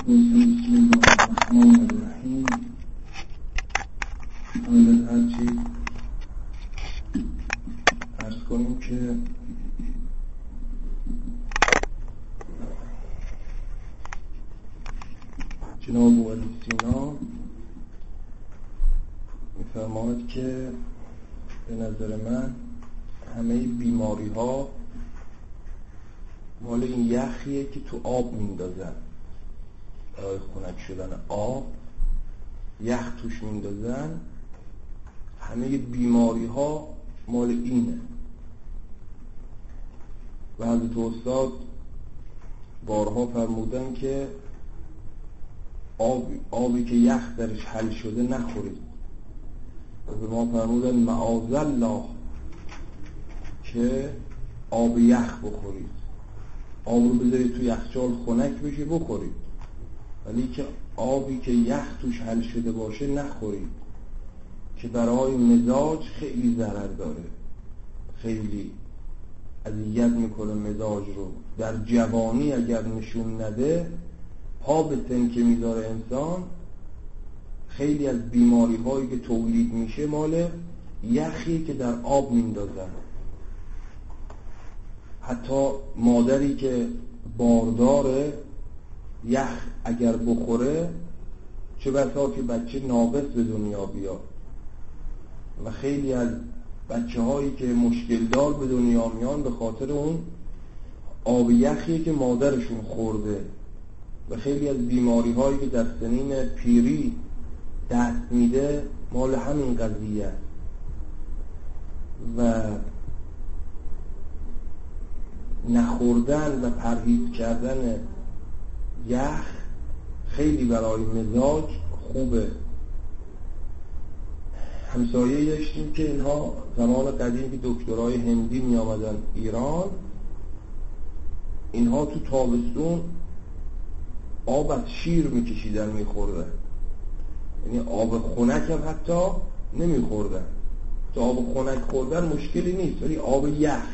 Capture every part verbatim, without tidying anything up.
بسم الله الرحمن الرحیم. حالا هرچی عرض کنیم که جناب علی سینا میفرماید که به نظر من همه بیماری ها مال این یخیه که تو آب میندازن، برای خنک شدن آب یخ توش میندازن. همه بیماری ها مال اینه. و حضرت استاد بارها فرمودن که آب آبی که یخ درش حل شده نخورید. و به ما فرمودن معاذالله که آب یخ بخورید. آب رو بذارید تو یخچال خنک بشه بخورید، ولی که آبی که یخ توش حل شده باشه نخورید، که برای مزاج خیلی ضرر داره، خیلی اذیت میکنه مزاج رو. در جوانی اگر نشون نده، پا به سن که میذاره انسان، خیلی از بیماری هایی که تولید میشه مال یخی که در آب میندازن. حتی مادری که بارداره یخ اگر بخوره، چه بسا که بچه ناقص به دنیا بیاد. و خیلی از بچه هایی که مشکل دار به دنیا میان به خاطر اون آب یخی که مادرشون خورده. و خیلی از بیماری هایی که در سنین پیری دست میده مال همین قضیه. و نخوردن و پرهیز کردن یخ خیلی برای مزاج خوبه. همسایه داشتیم که اینها زمان قدیم که دکترای هندی می آمدن ایران، اینها تو تابستون آب از شیر می کشیدن می خوردن. یعنی آب خنک هم حتی نمی خوردن. تو آب خنک خوردن مشکلی نیست، ولی آب یخ.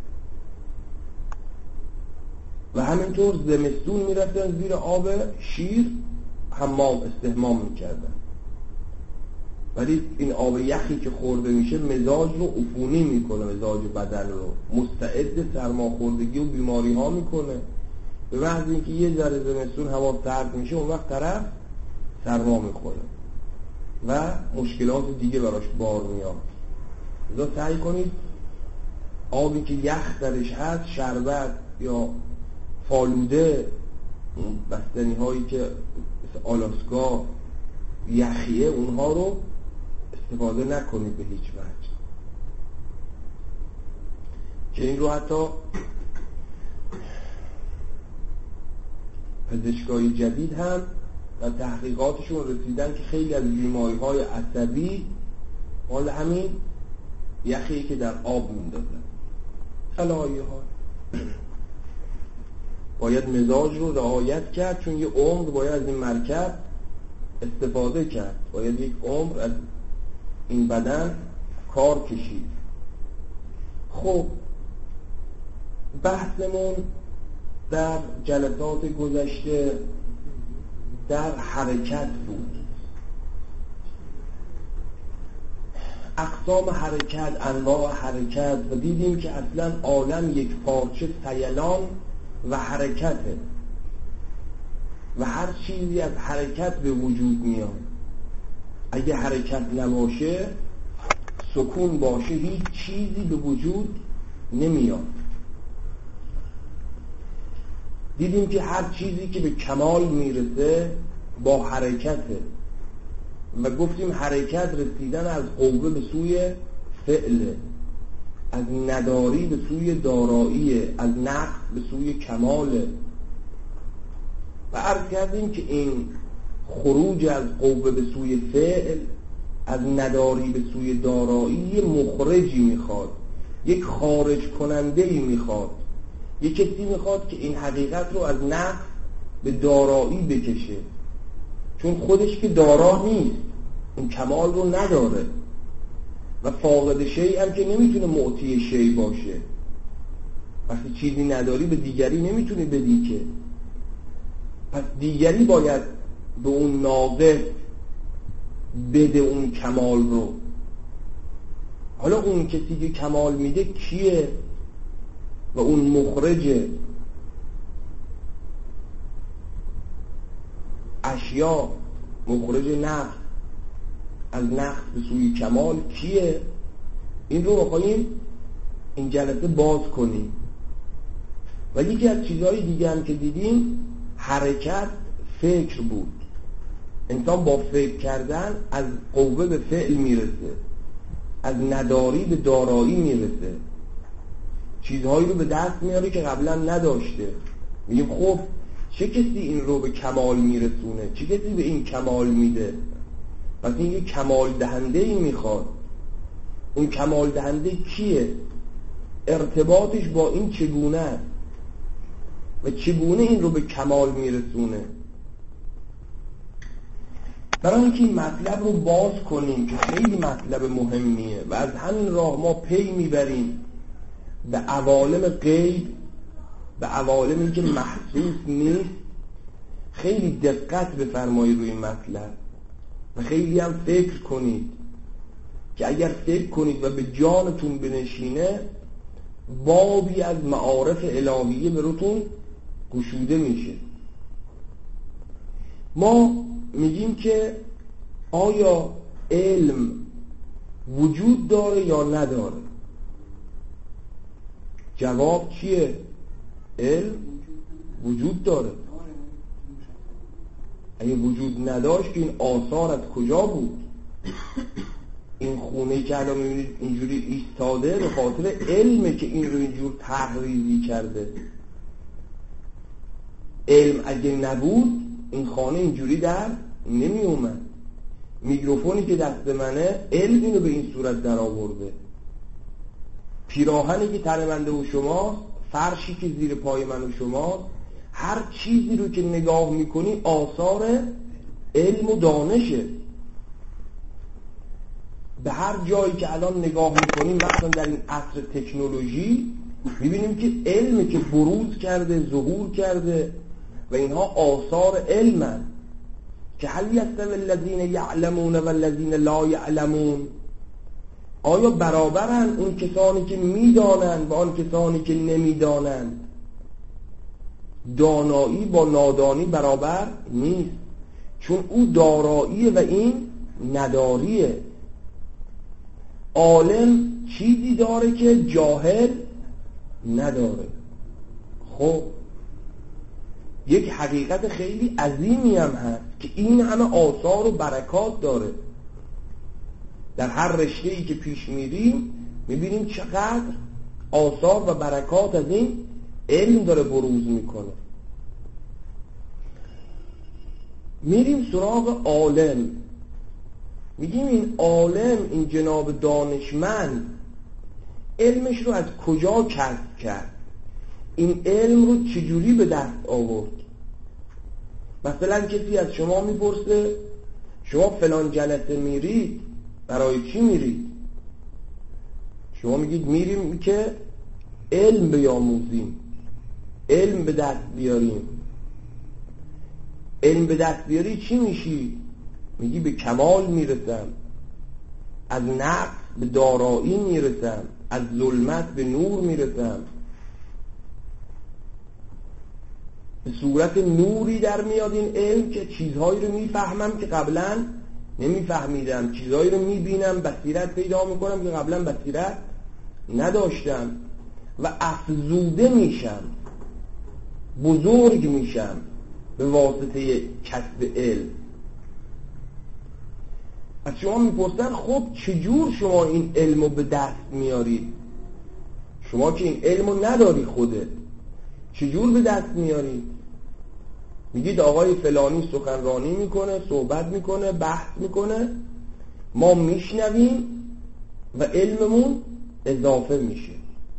و همینطور زمستون می رفتن زیر آب شیر حمام استحمام می کردن. ولی این آب یخی که خورده میشه مزاج رو عفونی میکنه، مزاج بدن رو مستعد سرماخوردگی و بیماری ها میکنه. به محض اینکه یه ذره زمستون هوا سرد میشه، اون وقت طرف سرما میخوره و مشکلات دیگه براش بار میاد. لذا سعی کنید آبی که یخ درش هست، شربت یا فالوده، بستنی هایی که آلاسکا یخیه، اونها رو استفاده نکنید به هیچ وجه. که این رو حتی پزشکای جدید هم در تحقیقاتشون رسیدن که خیلی از بیماری های عصبی مال همین یخی که در آب میندازن. علایه ها باید مزاج رو رعایت کرد، چون یه عمر باید از این مرکب استفاده کرد، باید یک عمر از این بدن کار کشید. خب بحثمون در جلسات گذشته در حرکت بود. اقسام حرکت، انواع حرکت، و دیدیم که اصلا عالم یک پارچه سیلان و حرکته و هر چیزی از حرکت به وجود میاد. اگه حرکت نباشه، سکون باشه، هیچ چیزی به وجود نمیاد. دیدیم که هر چیزی که به کمال میرسه با حرکته. و گفتیم حرکت رسیدن از قوه به سوی فعله، از نداری به سوی دارایی، از نقص به سوی کماله. و عرض کردیم که این خروج از قوه به سوی فعل، از نداری به سوی دارایی، یه مخرجی میخواد، یک خارج کنندهی میخواد. یک کسی میخواد که این حقیقت رو از نقص به دارایی بکشه، چون خودش که دارا نیست، این کمال رو نداره. و فاقد شیء هم که نمیتونه معطی شیء باشه. وقتی چیزی نداری به دیگری نمیتونی بدی که. پس دیگری باید به اون ناقص بده اون کمال رو. حالا اون کسی که کمال میده کیه؟ و اون مخرج اشیا، مخرج نقص از نقص به سوی کمال کیه؟ این رو بخوایم این جلسه باز کنیم. و یکی از چیزهای دیگه هم که دیدیم حرکت فکر بود. انسان با فکر کردن از قوه به فعل میرسه، از نداری به دارایی میرسه، چیزهایی رو به دست میاره که قبلا نداشته. میگیم خب چه کسی این رو به کمال میرسونه؟ چه کسی به این کمال میده؟ پس این یک کمال دهنده ای میخواد. اون کمال دهنده کیه؟ ارتباطش با این چگونه است و چگونه این رو به کمال میرسونه؟ برای اینکه این مطلب رو باز کنیم که خیلی مطلب مهمیه و از همین راه ما پی میبریم به عوالم غیب، به عوالمی که محسوس نیست. خیلی دقت بفرمایید روی این مطلب و خیلی هم فکر کنید که اگر فکر کنید و به جانتون بنشینه بابی از معارف الهیه براتون گشوده میشه. ما میگیم که آیا علم وجود داره یا نداره؟ جواب چیه؟ علم وجود داره. اگه وجود نداشت که این آثار از کجا بود؟ این خونه که الان میبینید اینجوری ایستاده به خاطر علمه که این رو اینجور تحریزی کرده. علم اگه نبود این خانه اینجوری در نمی اومد. میکروفونی که دست منه علم اینو به این صورت در آورده. پیراهنی که تن بنده و شما، فرشی که زیر پای من و شما، هر چیزی رو که نگاه میکنی آثار علم و دانشه. به هر جایی که الان نگاه میکنیم مثلا در این عصر تکنولوژی میبینیم که علمی که بروز کرده، ظهور کرده و اینها آثار علمن که هل یستوی الذین یعلمون و الذین لا یعلمون؟ آیا برابرن اون کسانی که میدانند و آن کسانی که نمیدانند؟ دانایی با نادانی برابر نیست، چون او داراییه و این نداریه. عالم چیزی داره که جاهل نداره. خب یک حقیقت خیلی عظیمی هم هست که این همه آثار و برکات داره. در هر رشته‌ای که پیش میریم میبینیم چقدر آثار و برکات از این علم داره بروز میکنه. میریم سراغ عالم، میگیم این عالم، این جناب دانشمند علمش رو از کجا کسب کرد؟ این علم رو چجوری به دست آورد؟ مثلا کسی از شما میپرسه شما فلان جلسه میرید برای چی میرید؟ شما میگید میریم که علم بیاموزیم، علم به دست بیاریم. علم به دست بیاری چی میشی؟ میگی به کمال میرسم، از نقص به دارایی میرسم، از ظلمت به نور میرسم، به صورت نوری در میاد این علم که چیزهایی رو میفهمم که قبلا نمیفهمیدم، چیزهایی رو میبینم، بصیرت پیدا میکنم که قبلا بصیرت نداشتم و افزوده میشم، بزرگ میشم به واسطه کسب علم. از شما میپرسن خب چجور شما این علم رو به دست میارید؟ شما که این علم رو نداری خودت، چجور به دست میارید؟ میگید آقای فلانی سخنرانی میکنه، صحبت میکنه، بحث میکنه، ما میشنویم و علممون اضافه میشه.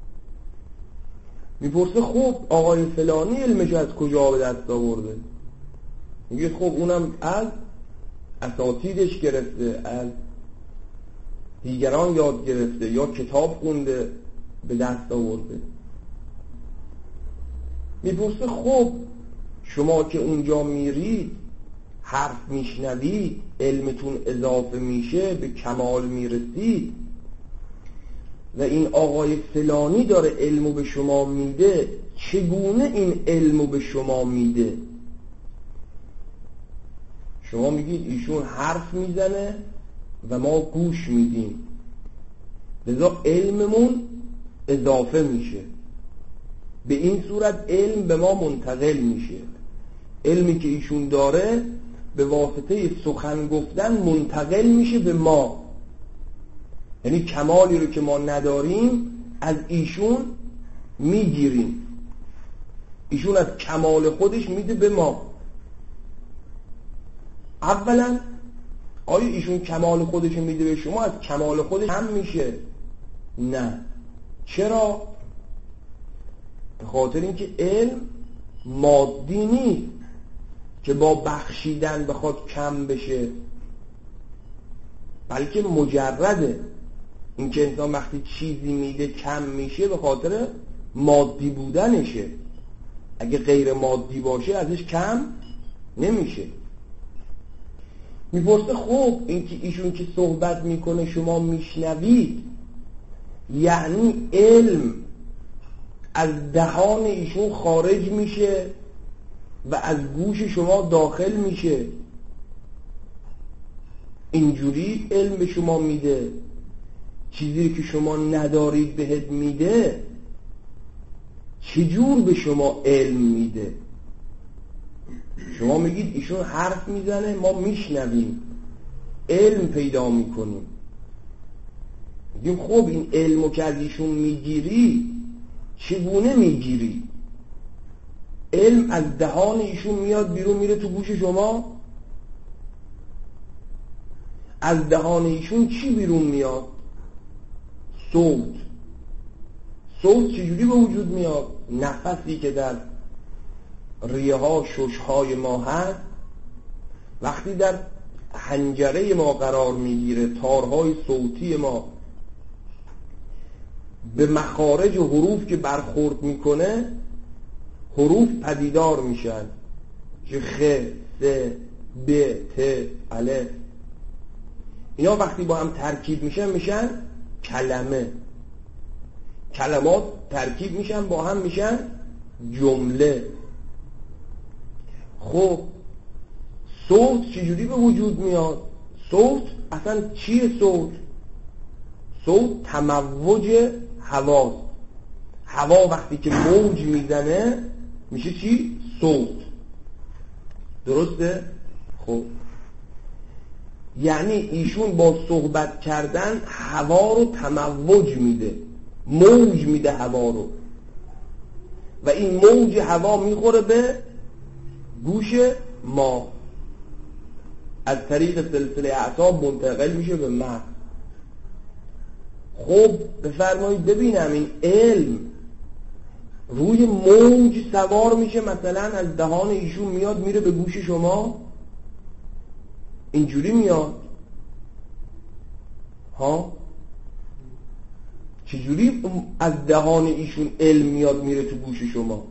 میپرسه خب آقای فلانی علمش از کجا به دست آورده؟ میگه خب اونم از اساتیدش گرفته، از دیگران یاد گرفته یا کتاب خونده به دست آورده. میپرسه خب شما که اونجا میرید حرف میشنوید، علمتون اضافه میشه، به کمال میرسید و این آقای فلانی داره علمو به شما میده، چگونه این علمو به شما میده؟ شما میگید ایشون حرف میزنه و ما گوش میدیم، لذا علممون اضافه میشه. به این صورت علم به ما منتقل میشه. علمی که ایشون داره به واسطه سخن گفتن منتقل میشه به ما. یعنی کمالی رو که ما نداریم از ایشون میگیریم، ایشون از کمال خودش میده به ما. اولا آیا ایشون کمال خودش میده به شما، از کمال خودش هم میشه؟ نه. چرا؟ به خاطر اینکه علم مادی نیست که با بخشیدن بخواد کم بشه، بلکه مجرده. اینکه انسان وقتی چیزی میده کم میشه به خاطر مادی بودنشه. اگه غیر مادی باشه ازش کم نمیشه. میپرسه خب اینکه ایشون که صحبت میکنه شما میشنوید، یعنی علم از دهان ایشون خارج میشه و از گوش شما داخل میشه؟ اینجوری علم به شما میده؟ چیزی که شما ندارید بهت میده؟ چجور به شما علم میده؟ شما میگید ایشون حرف میزنه ما میشنویم، علم پیدا میکنیم. میگیم خب این علمو که از ایشون میگیری چگونه میگیری؟ علم از دهان ایشون میاد بیرون میره تو گوش شما؟ از دهان ایشون چی بیرون میاد؟ صوت. صوت چجوری به وجود میاد؟ نفسی که در ریه ها شش های ما هست وقتی در حنجره ما قرار میگیره، تارهای صوتی ما به مخارج و حروف که برخورد میکنه حروف پدیدار میشن، که خ، س، ب، ت، الف. اینا وقتی با هم ترکیب میشن میشن کلمه. کلمات ترکیب میشن با هم میشن جمله. خب صوت چجوری به وجود میاد؟ صوت اصلا چیه؟ صوت صوت تموج هواست. هوا وقتی که موج میزنه میشه چی؟ صوت. درسته؟ خب یعنی ایشون با صحبت کردن هوا رو تموج میده، موج میده هوا رو، و این موج هوا میخوره به گوش ما، از طریق سلسله اعصاب منتقل میشه به مغز. خب بفرمایید ببینم این علم روی موج سوار میشه، مثلا از دهان ایشون میاد میره به گوش شما؟ اینجوری میاد؟ ها؟ چجوری از دهان ایشون علم میاد میره تو گوش شما؟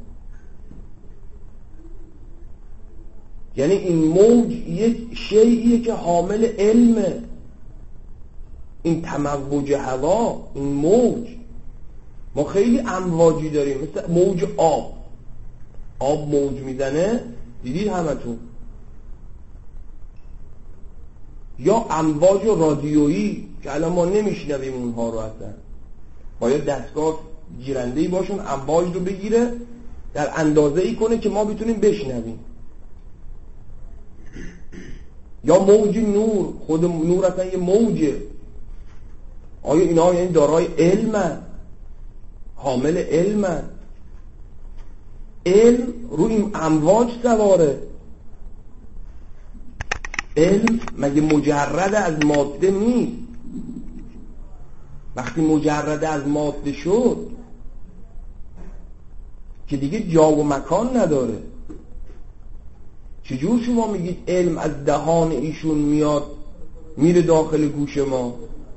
یعنی این موج یک شیئیه که حامل علمه. این تموج هوا، این موج، ما خیلی امواجی داریم، مثل موج آب. آب موج میزنه، دیدید همتون؟ یا امواج رادیویی که الان ما نمیشنویم اونها رو، اصلا باید دستگاه گیرنده‌ای باشون امواج رو بگیره در اندازه ای کنه که ما بتونیم بشنویم. یا موج نور، خود نور اصلا یه موجه. آیا اینا یعنی دارای علمن، حامل علمن؟ علم روی این امواج سواره. علم مگه مجرد از ماده نیست؟ وقتی مجرد از ماده شد که دیگه جا و مکان نداره. چجور شما میگید علم از دهان ایشون میاد میره داخل گوش ما؟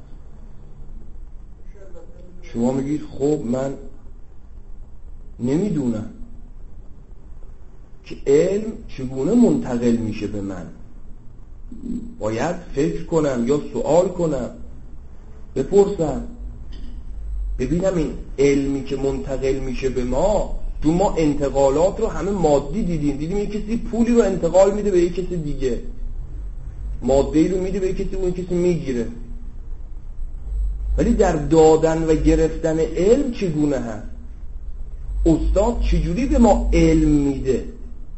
شما میگید خب من نمیدونم. که علم چگونه منتقل میشه به من. باید فکر کنم یا سوال کنم، بپرسم، ببینم این علمی که منتقل میشه به ما، تو ما انتقالات رو همه مادی دیدیم، دیدیم یک کسی پولی رو انتقال میده به یک کسی دیگه، ماده‌ای رو میده به یک کسی، اون کسی میگیره. ولی در دادن و گرفتن علم چگونه هست؟ استاد چجوری به ما علم میده؟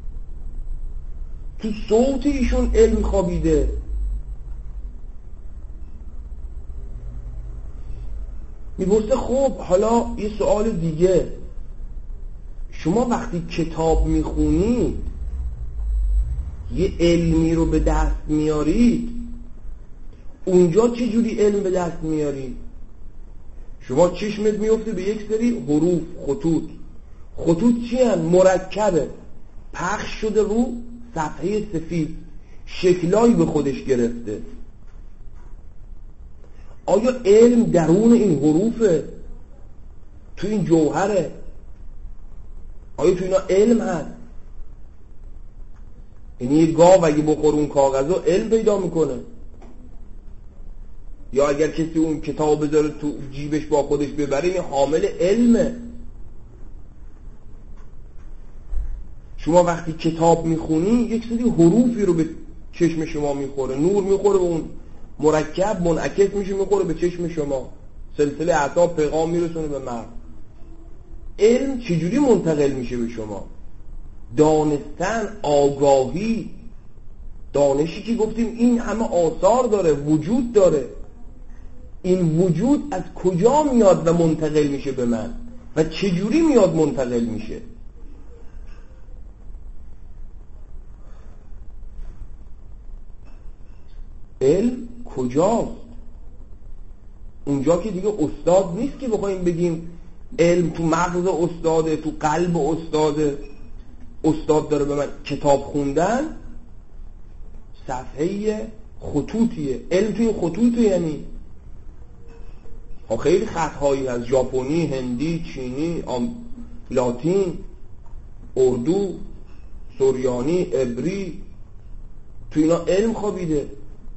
تو صوت ایشون علم خوابیده. میپرسه خب حالا یه سوال دیگه، شما وقتی کتاب میخونید یه علمی رو به دست میارید، اونجا چه جوری علم به دست میارید؟ شما چشمت میفته به یک سری حروف، خطوط. خطوط چی هن؟ مرکبه، پخش شده رو صفحه سفید، شکلایی به خودش گرفته. آیا علم درون این حروفه؟ تو این جوهره؟ آیا تو اینا علم هست؟ یعنی یه گاو اگه بخور اون کاغذو علم پیدا میکنه؟ یا اگر کسی اون کتاب بذاره تو جیبش با خودش ببره، این حامل علمه. شما وقتی کتاب میخونی یک سری حروفی رو به چشم شما میخوره، نور میخوره به اون مرکب، منعکس میشه میخوره به چشم شما، سلسله اعصاب پیغام میرسونه به مغز. علم چجوری منتقل میشه به شما؟ دانستن، آگاهی، دانشی که گفتیم این همه آثار داره، وجود داره، این وجود از کجا میاد و منتقل میشه به من و چجوری میاد منتقل میشه؟ علم کجاست؟ اونجا که دیگه استاد نیست که بخوایم بگیم علم تو مغز استاده، تو قلب استاده، استاد داره به من. کتاب خوندن صفحه خطوطیه، علم توی خطوطه. یعنی خیلی خطهایی از ژاپنی، هندی، چینی، آم... لاتین، اردو، سریانی، عبری، تو اینا علم خوابیده.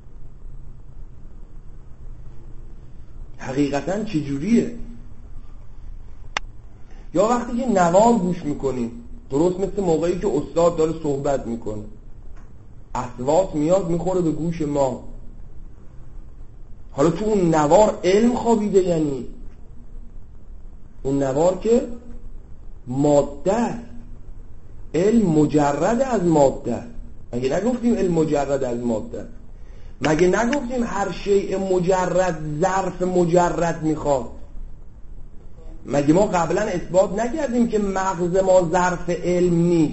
حقیقتا چجوریه؟ یا وقتی که نوار گوش میکنیم، درست مثل موقعی که استاد داره صحبت میکنه، اصوات میاد میخوره به گوش ما. حالا تو اون نوار علم خوابیده، یعنی اون نوار که ماده، علم مجرد از ماده. مگه نگفتیم علم مجرد از ماده؟ مگه نگفتیم هر شیء مجرد ظرف مجرد میخواد؟ مگه ما قبلا اثبات نکردیم که مغز ما ظرف علم نیست؟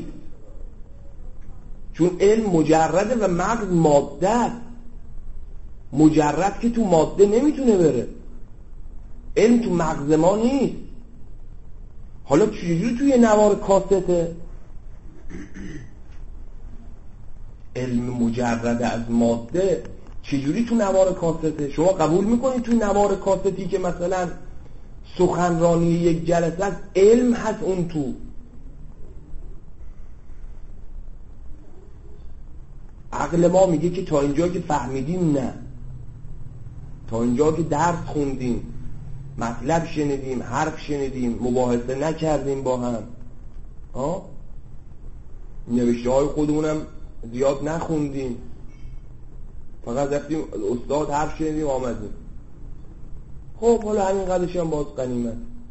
چون علم مجرده و مغز ماده. مجرد که تو ماده نمیتونه بره، علم تو مغز ما نیست. حالا چجوری توی نوار کاسته؟ علم مجرد از ماده چجوری تو نوار کاسته؟ شما قبول میکنید تو نوار کاستی که مثلا سخنرانی یک جلسه است، علم هست اون تو؟ عقل ما میگه که تا اینجا که فهمیدیم نه، تا اینجا که درس خوندیم، مطلب شنیدیم، حرف شنیدیم، مباحثه نکردیم با هم، ها نوشته های خودمونم زیاد نخوندیم، فقط رفتیم استاد حرف شنیدیم آمدیم. خب حالا همین قدرش هم باز غنیمت.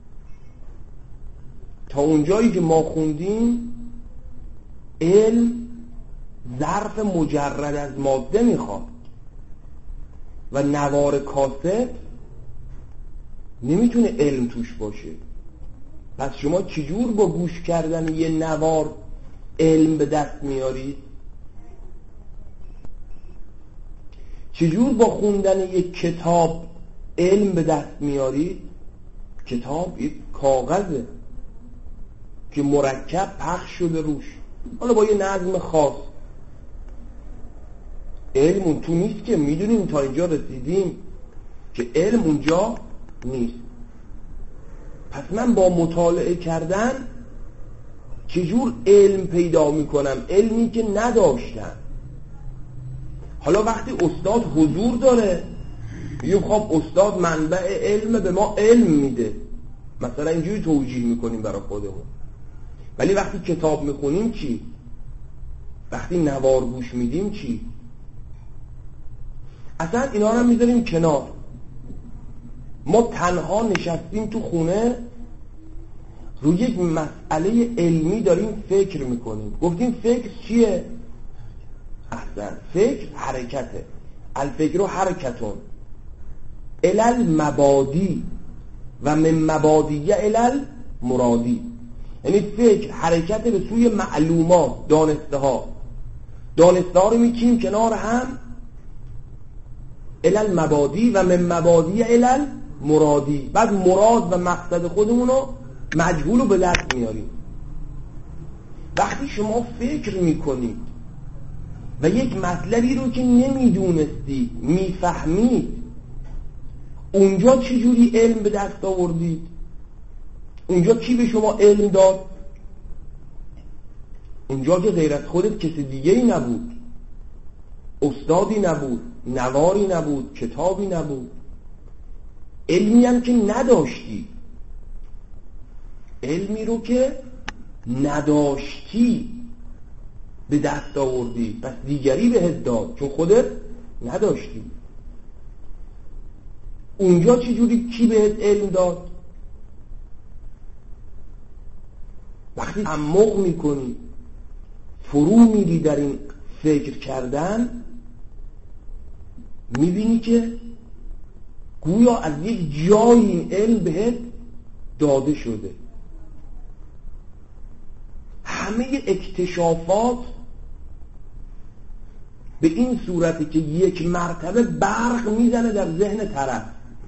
تا اونجایی که ما خوندیم علم ظرف مجرد از ماده میخواد و نوار کاست نمیتونه علم توش باشه. پس شما چجور با گوش کردن یه نوار علم به دست میارید؟ چجور با خوندن یک کتاب علم به دست میارید؟ کتاب یک کاغذه که مرکب پخش شده روش، حالا با یه نظم خاص. علم اون تو نیست که میدونیم، تا اینجا رسیدیم که علم اونجا نیست. پس من با مطالعه کردن چجور علم پیدا میکنم؟ علمی که نداشتم. حالا وقتی استاد حضور داره میگه خب استاد منبع علم، به ما علم میده، مثلا اینجوری توجیه میکنیم برای خودمون. ولی وقتی کتاب میخونیم چی؟ وقتی نوار گوش میدیم چی؟ اصلا اینا رو میذاریم کنار. ما تنها نشستیم تو خونه روی یک مسئله علمی داریم فکر میکنیم. گفتیم فکر چیه؟ اصلا فکر حرکته. الفکر و حرکتون الال مبادی و من مبادی الال مرادی. یعنی فکر حرکت به سوی معلومات، دانسته ها. دانسته ها رو میکنیم کنار هم، الال مبادی و من مبادی الال مرادی. بعد مراد و مقصد خودمون رو مجهول رو به دست میاریم. وقتی شما فکر میکنید و یک مطلبی رو که نمیدونستید میفهمید، اونجا چجوری علم به دست آوردید؟ اونجا کی به شما علم داد؟ اونجا که غیر از خودت کسی دیگه ای نبود، استادی نبود، نواری نبود، کتابی نبود، علمی هم که نداشتی. علمی رو که نداشتی به دست آوردی، پس دیگری بهت داد چون خودت نداشتی. اونجا چجوری کی بهت علم داد؟ وقتی تعمق میکنی، فرو میری در این فکر کردن، میبینی که گویا از یک جایی این علم بهت داده شده. همه اکتشافات به این صورتی که یک مرتبه برق میزنه در ذهن طرف.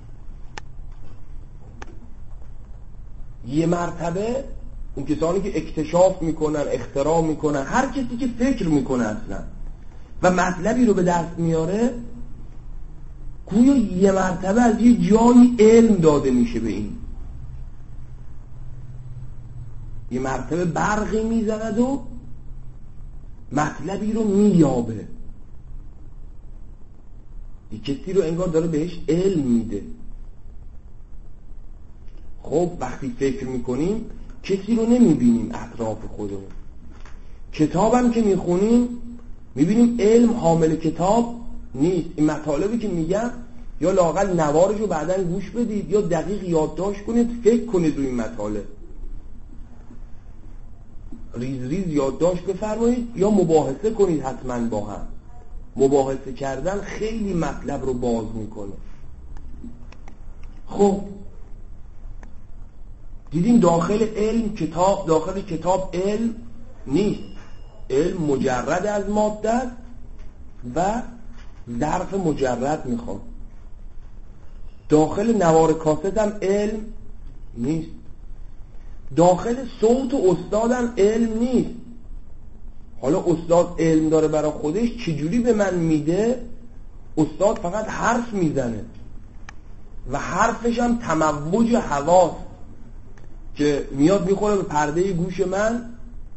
یه مرتبه اون کسانی که اکتشاف میکنن، اختراع میکنن، هر کسی که فکر میکنه اصلا و مطلبی رو به دست میاره، گویا یه مرتبه از یه جایی علم داده میشه به این. یه مرتبه برقی میزند و مطلبی رو مییابه. یه کسی رو انگار داره بهش علم میده. خب وقتی فکر میکنیم کسی رو نمیبینیم اطراف خودمون. کتابم که میخونیم میبینیم علم حامل کتاب نیست. این مطالبی که میگم یا لااقل نوارشو بعداً گوش بدید یا دقیق یادداشت کنید، فکر کنید روی این مطالب، ریز ریز یادداشت بفرمایید یا مباحثه کنید. حتما با هم مباحثه کردن خیلی مطلب رو باز میکنه. خب دیدیم داخل علم کتاب، داخل کتاب علم نیست. علم مجرد از ماده است و ظرف مجرد میخواد. داخل نوار کاست هم علم نیست. داخل صوت استادم علم نیست. حالا استاد علم داره برای خودش، چجوری به من میده؟ استاد فقط حرف میزنه و حرفش هم تموج حواس که میاد میخوره به پرده گوش من،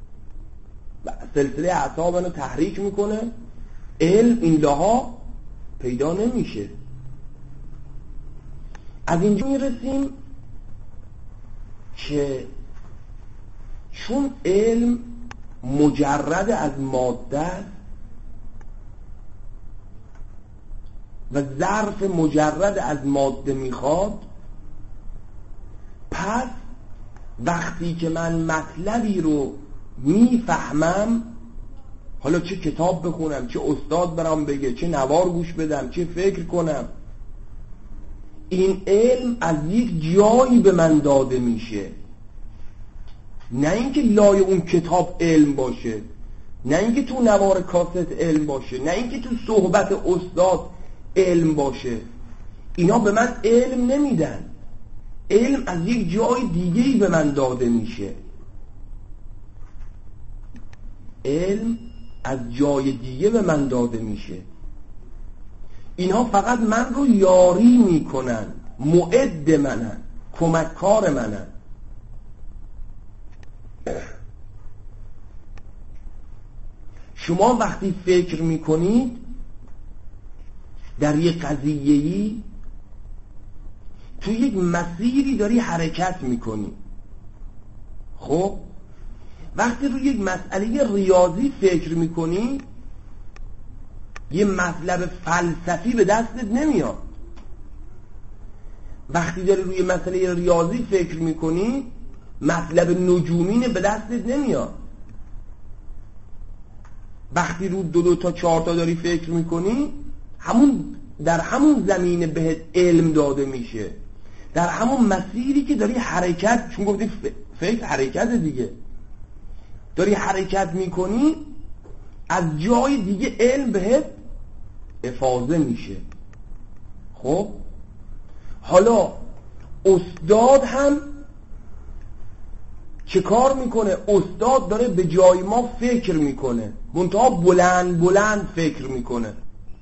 سلسله اعصاب منو تحریک میکنه. علم این لها پیدا نمیشه. از اینجا میرسیم که چون علم مجرد از ماده و ظرف مجرد از ماده میخواد، پس وقتی که من مطلبی رو میفهمم، حالا چه کتاب بخونم، چه استاد برام بگه، چه نوار گوش بدم، چه فکر کنم، این علم از یک جایی به من داده میشه. نه اینکه لای اون کتاب علم باشه، نه اینکه تو نوار کاست علم باشه، نه اینکه تو صحبت استاد علم باشه. اینا به من علم نمیدن. علم از یک جای دیگه‌ای به من داده میشه. علم از جای دیگه به من داده میشه. اینها فقط من رو یاری میکنن، معد منن، کمککار منن. شما وقتی فکر میکنید در یک قضیه‌ای تو یک مسیری داری حرکت میکنی. خب وقتی روی یک مسئله ریاضی فکر میکنی یه مطلب فلسفی به دستت نمیاد. وقتی داری روی مسئله ریاضی فکر میکنی مطلب نجومی به دستت نمیاد. وقتی رو دو دو تا چهار تا داری فکر میکنی همون در همون زمینه بهت علم داده میشه، در همون مسیری که داری حرکت، چون گفتی فکر حرکت دیگه، داری حرکت میکنی از جای دیگه علم بهت افاضه میشه. خب حالا استاد هم چه کار میکنه؟ استاد داره به جای ما فکر میکنه، منتها بلند بلند فکر میکنه.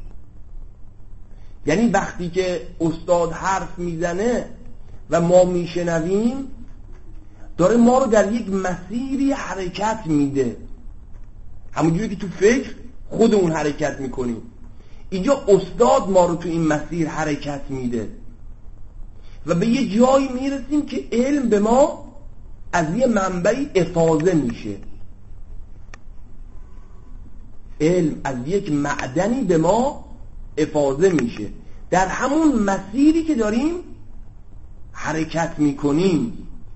یعنی وقتی که استاد حرف میزنه و ما میشنویم داره ما رو در یک مسیری حرکت میده، همونجوری که تو فکر خودمون حرکت میکنیم، اینجا استاد ما رو تو این مسیر حرکت میده و به یه جایی میرسیم که علم به ما از یه منبعی افاضه میشه. علم از یک معدنی به ما افاضه میشه در همون مسیری که داریم حرکت میکنیم.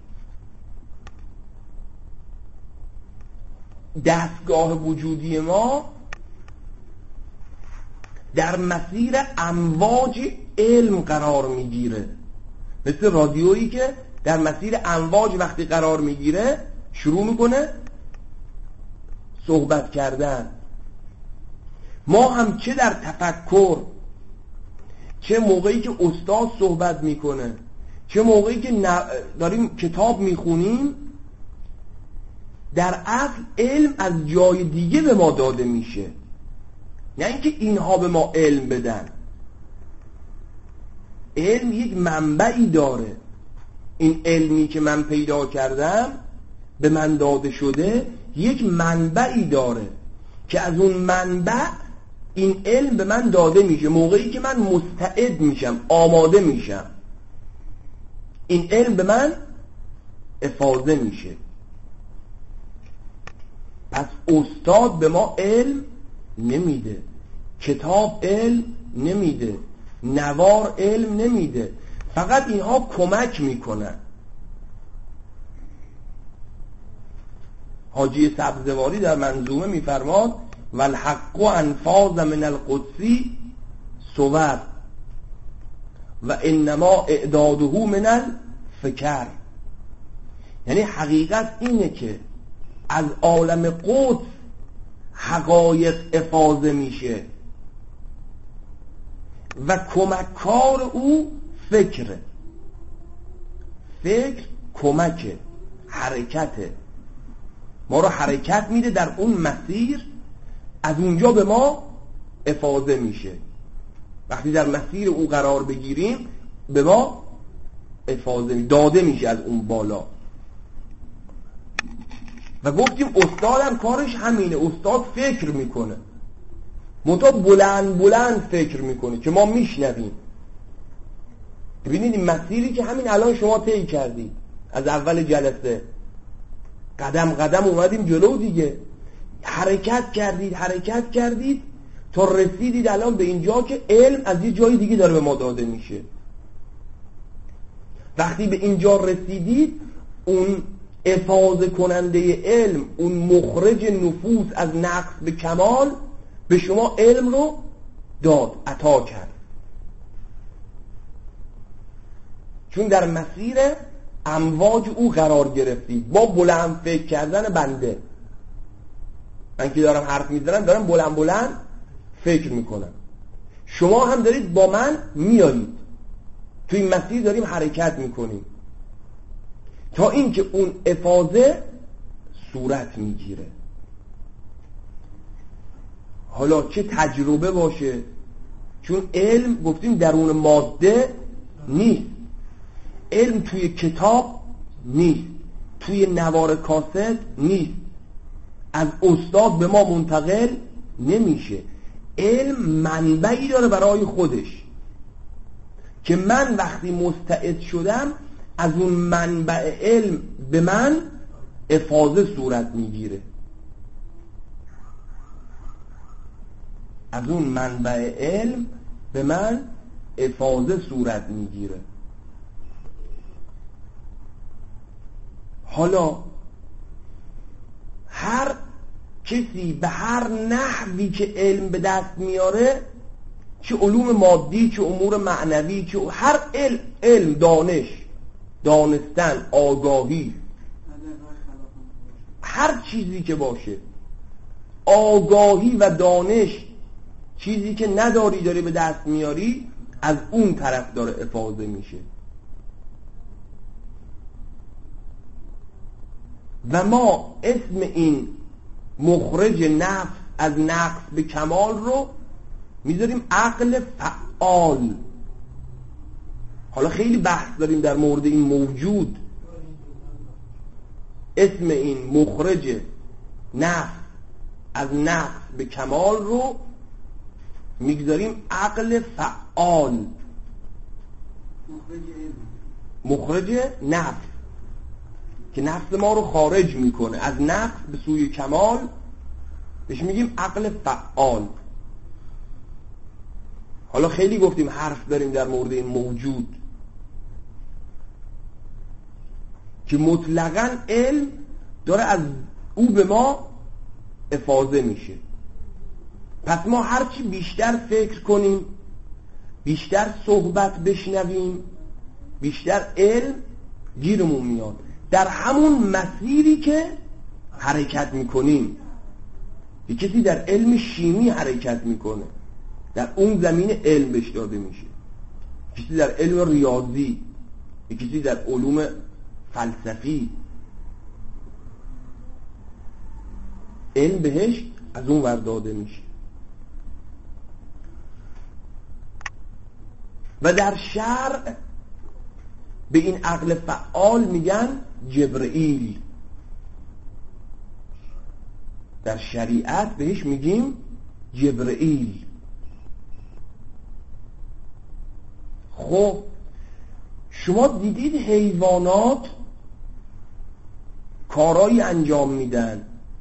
دستگاه وجودی ما در مسیر امواج علم قرار میگیره، مثل رادیویی که در مسیر امواج وقتی قرار میگیره شروع میکنه صحبت کردن. ما هم چه در تفکر، چه موقعی که استاد صحبت میکنه، چه موقعی که داریم کتاب میخونیم، در اصل علم از جای دیگه به ما داده میشه، نه اینکه اینها به ما علم بدن. علم یک منبعی داره. این علمی که من پیدا کردم به من داده شده یک منبعی داره که از اون منبع این علم به من داده میشه. موقعی که من مستعد میشم، آماده میشم، این علم به من افاضه میشه. پس استاد به ما علم نمیده، کتاب علم نمیده، نوار علم نمیده، فقط اینها کمک میکنن. حاجی سبزواری در منظومه میفرماد والحق انفاذ من القدسی صور و انما اعداده من الفکر. یعنی حقیقت اینه که از عالم قدس حقایق افاضه میشه و کمککار او فکره. فکر کمکه، حرکته، ما رو حرکت میده در اون مسیر، از اونجا به ما افاضه میشه. وقتی در مسیر او قرار بگیریم به ما افاضه داده میشه از اون بالا. و گفتیم استادم کارش همینه، استاد فکر میکنه، منتها بلند بلند فکر میکنه که ما میشنویم. ببینید این مسیری که همین الان شما طی کردید، از اول جلسه قدم قدم اومدیم جلو دیگه، حرکت کردید حرکت کردید تا رسیدید الان به اینجا که علم از یه جای دیگه داره به ما داده میشه. وقتی به اینجا رسیدید اون افاضه کننده علم، اون مخرج نفوس از نقص به کمال به شما علم رو داد، عطا کرد. چون در مسیر امواج او قرار گرفتید. با بلند فکر کردن بنده، من که دارم حرف میزنم دارم بلند بلند فکر میکنم، شما هم دارید با من میایید توی این مسیر، داریم حرکت میکنیم تا اینکه اون افاضه صورت میگیره. حالا چه تجربه باشه، چون علم گفتیم درون ماده نیست، علم توی کتاب نیست، توی نوار کاست نیست، از استاد به ما منتقل نمیشه. علم منبعی داره برای خودش که من وقتی مستعد شدم از اون منبع علم به من افاضه صورت میگیره. از اون منبع علم به من افاضه صورت میگیره. حالا هر کسی به هر نحوی که علم به دست میاره، چه علوم مادی چه امور معنوی، چه هر علم علم دانش دانستن آگاهی هر چیزی که باشه، آگاهی و دانش چیزی که نداری داری به دست میاری، از اون طرف داره افاضه میشه. و ما اسم این مخرج نفس از نقص به کمال رو میذاریم عقل فعال. حالا خیلی بحث داریم در مورد این موجود. اسم این مخرج نفس از نقص به کمال رو میگذاریم عقل فعال، مخرج نفس که نفس ما رو خارج میکنه از نقص به سوی کمال، بهش میگیم عقل فعال. حالا خیلی گفتیم حرف داریم در مورد این موجود که مطلقاً علم داره از او به ما افاضه میشه. پس ما هرچی بیشتر فکر کنیم، بیشتر صحبت بشنویم، بیشتر علم گیرمون میاد در همون مسیری که حرکت میکنیم. یه کسی در علم شیمی حرکت میکنه، در اون زمین علم بهش داده میشه. کسی در علم ریاضی، یه کسی در علوم فلسفی، علم بهش از اون ور داده میشه. و در شرع به این عقل فعال میگن جبرئیل. در شریعت بهش میگیم جبرئیل. خب شما دیدید حیوانات کارایی انجام میدن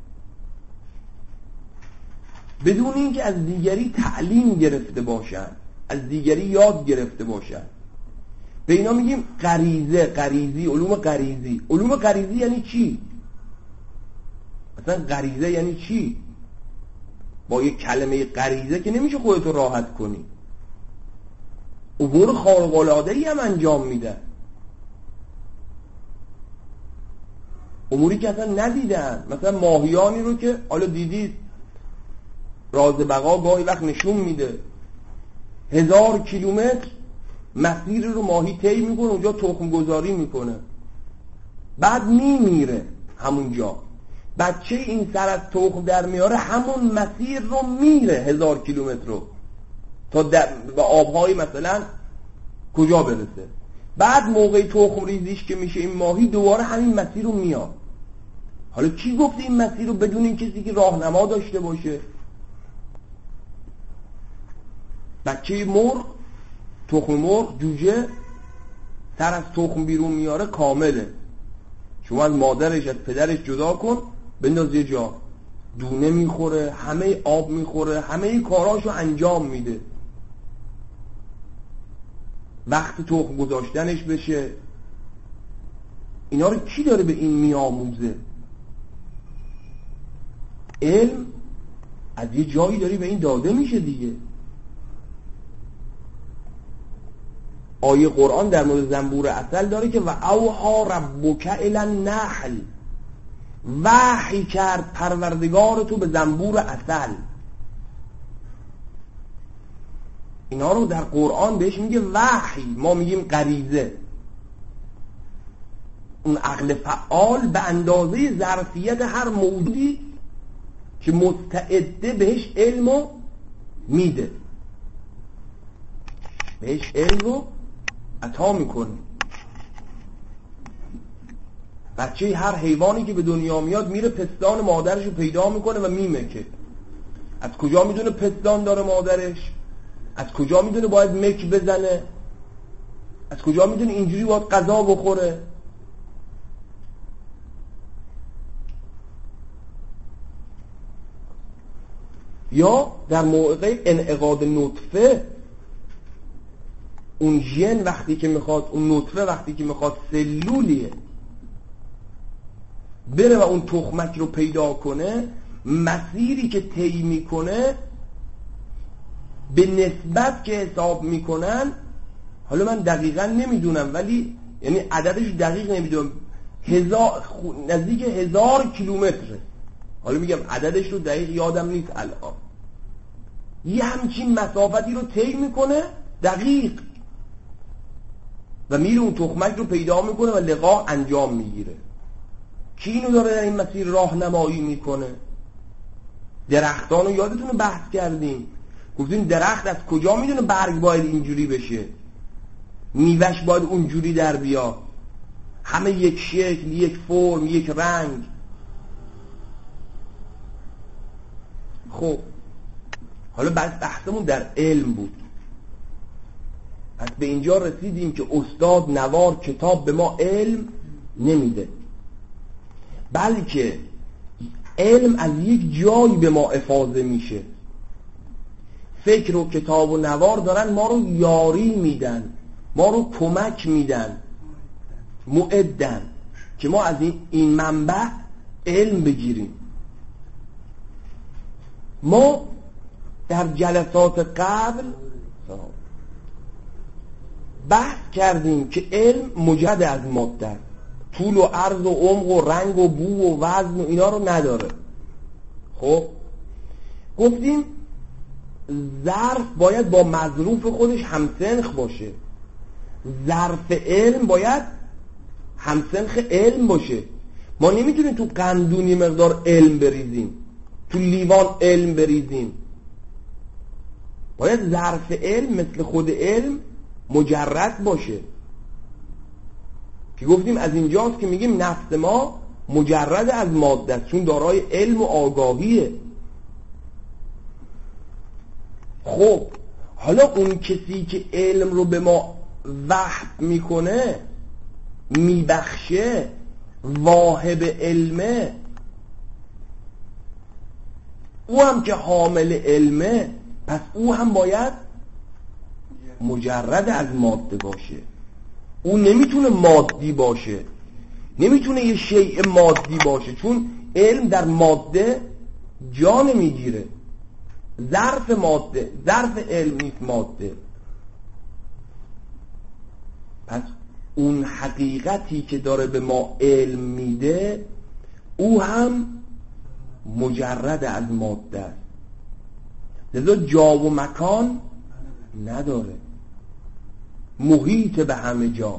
بدون اینکه از دیگری تعلیم گرفته باشن، از دیگری یاد گرفته باشن. به اینا میگیم غریزه، غریزی، علوم غریزی. علوم غریزی یعنی چی؟ مثلا غریزه یعنی چی؟ با یک کلمه غریزه که نمیشه خودتو راحت کنی. امور خارق‌العاده‌ای هم انجام میده، اموری که اصلا ندیدن. مثلا ماهیانی رو که حالا دیدید راز بقا گاهی وقت نشون میده، هزار کیلومتر مسیر رو ماهی طی میکنه، اونجا تخم گذاری میکنه، بعد میمیره همونجا. بچه این سر از تخم در میاره، همون مسیر رو میره هزار کیلومتر رو تا به آبهای مثلا کجا برسه. بعد موقع تخم ریزیش که میشه این ماهی دوباره همین مسیر رو میاد. حالا کی گفته این مسیر رو بدون این کسی که راهنما داشته باشه؟ بچه مرغ، تخم مرغ، جوجه سر از تخم بیرون میاره کامله. شما از مادرش از پدرش جدا کن بنداز یه جا، دونه میخوره، همه آب میخوره، همه کاراشو انجام میده. وقت تخم گذاشتنش بشه، اینا رو کی داره به این میاموزه؟ علم از یه جایی داری به این داده میشه دیگه. آیه قرآن در مورد زنبور عسل داره که و اوحا ربک الی النحل، وحی کرد پروردگار تو به زنبور عسل. اینا رو در قرآن بهش میگه وحی، ما میگیم غریزه. اون عقل فعال به اندازه ظرفیت هر موجودی که مستعده بهش علمو میده، بهش علم رو عطا میکنه. بچه هر حیوانی که به دنیا میاد میره پستان مادرش رو پیدا میکنه و میمکه. از کجا میدونه پستان داره مادرش؟ از کجا میدونه باید مک بزنه؟ از کجا میدونه اینجوری باید غذا بخوره؟ یا در موقع انعقاد نطفه، اون ژن وقتی که میخواد، اون نطفه وقتی که میخواد سلولیه بره و اون تخمک رو پیدا کنه، مسیری که طی میکنه به نسبت که حساب میکنن، حالا من دقیقا نمیدونم ولی یعنی عددش دقیق نمیدونم، هزار نزدیک هزار کیلومتره، حالا میگم عددش رو دقیق یادم نیست الان، یه همچین مسافتی رو طی میکنه دقیق و میره اون تخمک رو پیدا میکنه و لقاح انجام میگیره. کی اینو داره در این مسیر راهنمایی میکنه؟ درختانو یادتونه بحث کردیم، گفتیم درخت از کجا میدونه برگ باید اینجوری بشه، میوهش باید اونجوری در بیا، همه یک شکل، یک فرم، یک رنگ. خب حالا بعد بحثمون در علم بود، پس به اینجا رسیدیم که استاد نوار کتاب به ما علم نمیده، بلکه علم از یک جایی به ما افاضه میشه. فکر و کتاب و نوار دارن ما رو یاری میدن، ما رو کمک میدن، معدن که ما از این, این منبع علم بگیریم. ما در جلسات قبل بحث کردیم که علم مجرد از ماده، طول و عرض و عمق و رنگ و بو و وزن و اینا رو نداره. خب گفتیم ظرف باید با مظروف خودش همسنخ باشه، ظرف علم باید همسنخ علم باشه. ما نمیتونیم تو قندونی مقدار علم بریزیم، تو لیوان علم بریزیم، باید ظرف علم مثل خود علم مجرد باشه. که گفتیم از اینجاست که میگیم نفس ما مجرد از ماده است، چون دارای علم و آگاهیه. خب حالا اون کسی که علم رو به ما وهب میکنه، میبخشه، واهب علمه، او هم که حامل علمه، پس او هم باید مجرد از ماده باشه. او نمیتونه مادی باشه، نمیتونه یه شیء مادی باشه، چون علم در ماده جا نمیگیره. ظرف ماده، ظرف علم نیست ماده. پس اون حقیقتی که داره به ما علم میده او هم مجرد از ماده است، لذا جا و مکان نداره، محیط به همه جا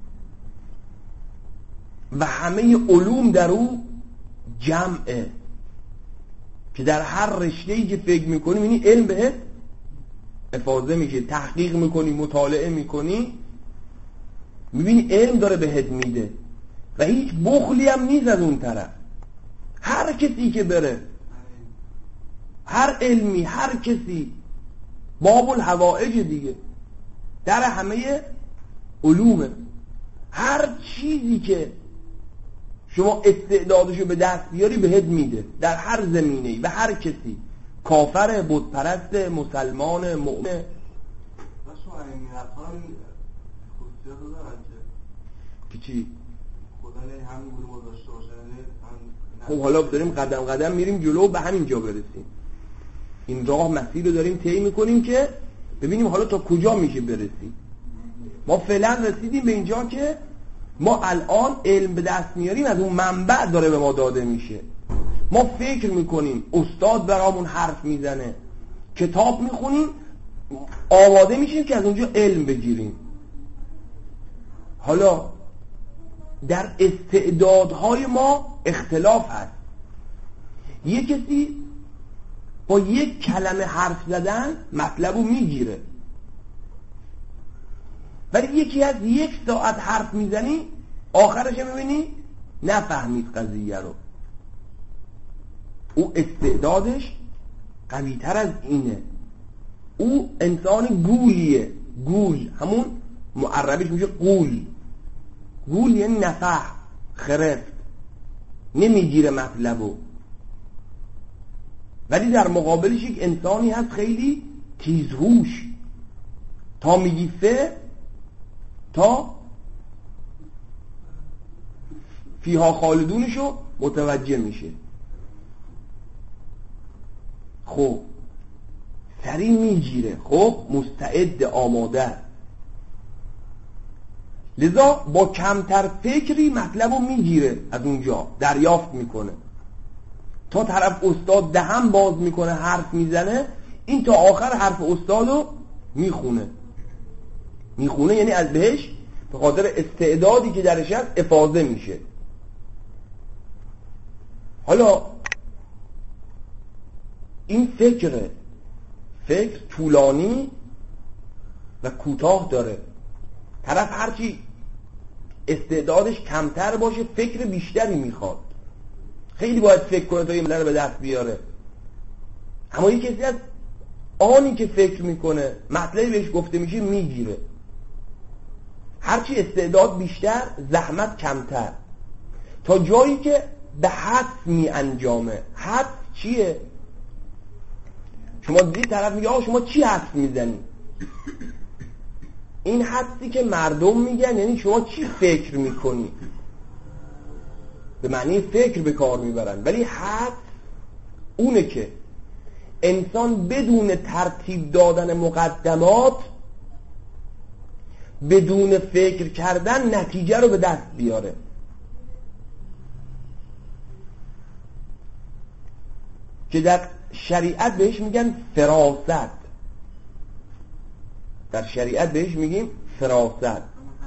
و همه علوم در او جمعه، که در هر رشته‌ای که فکر میکنی یعنی علم بهت افاضه میشه، تحقیق میکنی، مطالعه میکنی، میبینی علم داره بهت میده و هیچ بخلی هم نیست از اون طرف. هر کسی که بره، هر علمی، هر کسی، باب الحوائج دیگه، در همه علومه، هر چیزی که شما استعدادشو به دست بیاری بهت میده، در هر زمینه‌ای و هر کسی، کافر، بت پرست، مسلمان، مؤمن. که چی؟ خب حالا داریم قدم قدم میریم جلو به همین جا برسیم. این راه مسیر رو داریم طی میکنیم که ببینیم حالا تا کجا میشه برسیم. ما فعلا رسیدیم به اینجا که ما الان علم به دست میاریم، از اون منبع داره به ما داده میشه. ما فکر میکنیم، استاد برامون حرف میزنه، کتاب میخونیم، آماده میشیم که از اونجا علم بگیریم. حالا در استعدادهای ما اختلاف هست. یک کسی با یک کلمه حرف زدن مطلبو میگیره، ولی یکی از یک ساعت حرف میزنی آخرش میبینی نفهمید قضیه رو. او استعدادش قوی تر از اینه. او انسان گولیه. گول همون معربش میشه قول. گول یعنی نفح، خرفت، نمیگیره مطلبو. ولی در مقابلش یک انسانی هست خیلی تیزهوش، تا میگی فه تا فیها خالدونشو متوجه میشه. خب سری میگیره، خب مستعد، آماده. لذا با کمتر فکری مطلبو میگیره، از اونجا دریافت میکنه. تا طرف استاد دهن باز میکنه، حرف میزنه، این تا آخر حرف استادو میخونه. میخونه یعنی از بهش به خاطر استعدادی که درش هست افاضه میشه. حالا این فکر فکر طولانی و کوتاه داره. طرف هرچی استعدادش کمتر باشه فکر بیشتری میخواد. خیلی باید فکر کنه تا این مطلب به دست بیاره. اما یک کسی از آنی که فکر میکنه مطلبی بهش گفته میشه میگیره. هرچی استعداد بیشتر زحمت کمتر، تا جایی که به حد می انجامه. حد چیه؟ شما دید طرف میگه آقا شما چی حد میزنی؟ این حدی که مردم میگن یعنی شما چی فکر میکنی، به معنی فکر به کار میبرن. ولی حد اونه که انسان بدون ترتیب دادن مقدمات، بدون فکر کردن نتیجه رو به دست بیاره. که در شریعت بهش میگن فراست. در شریعت بهش میگیم فراست.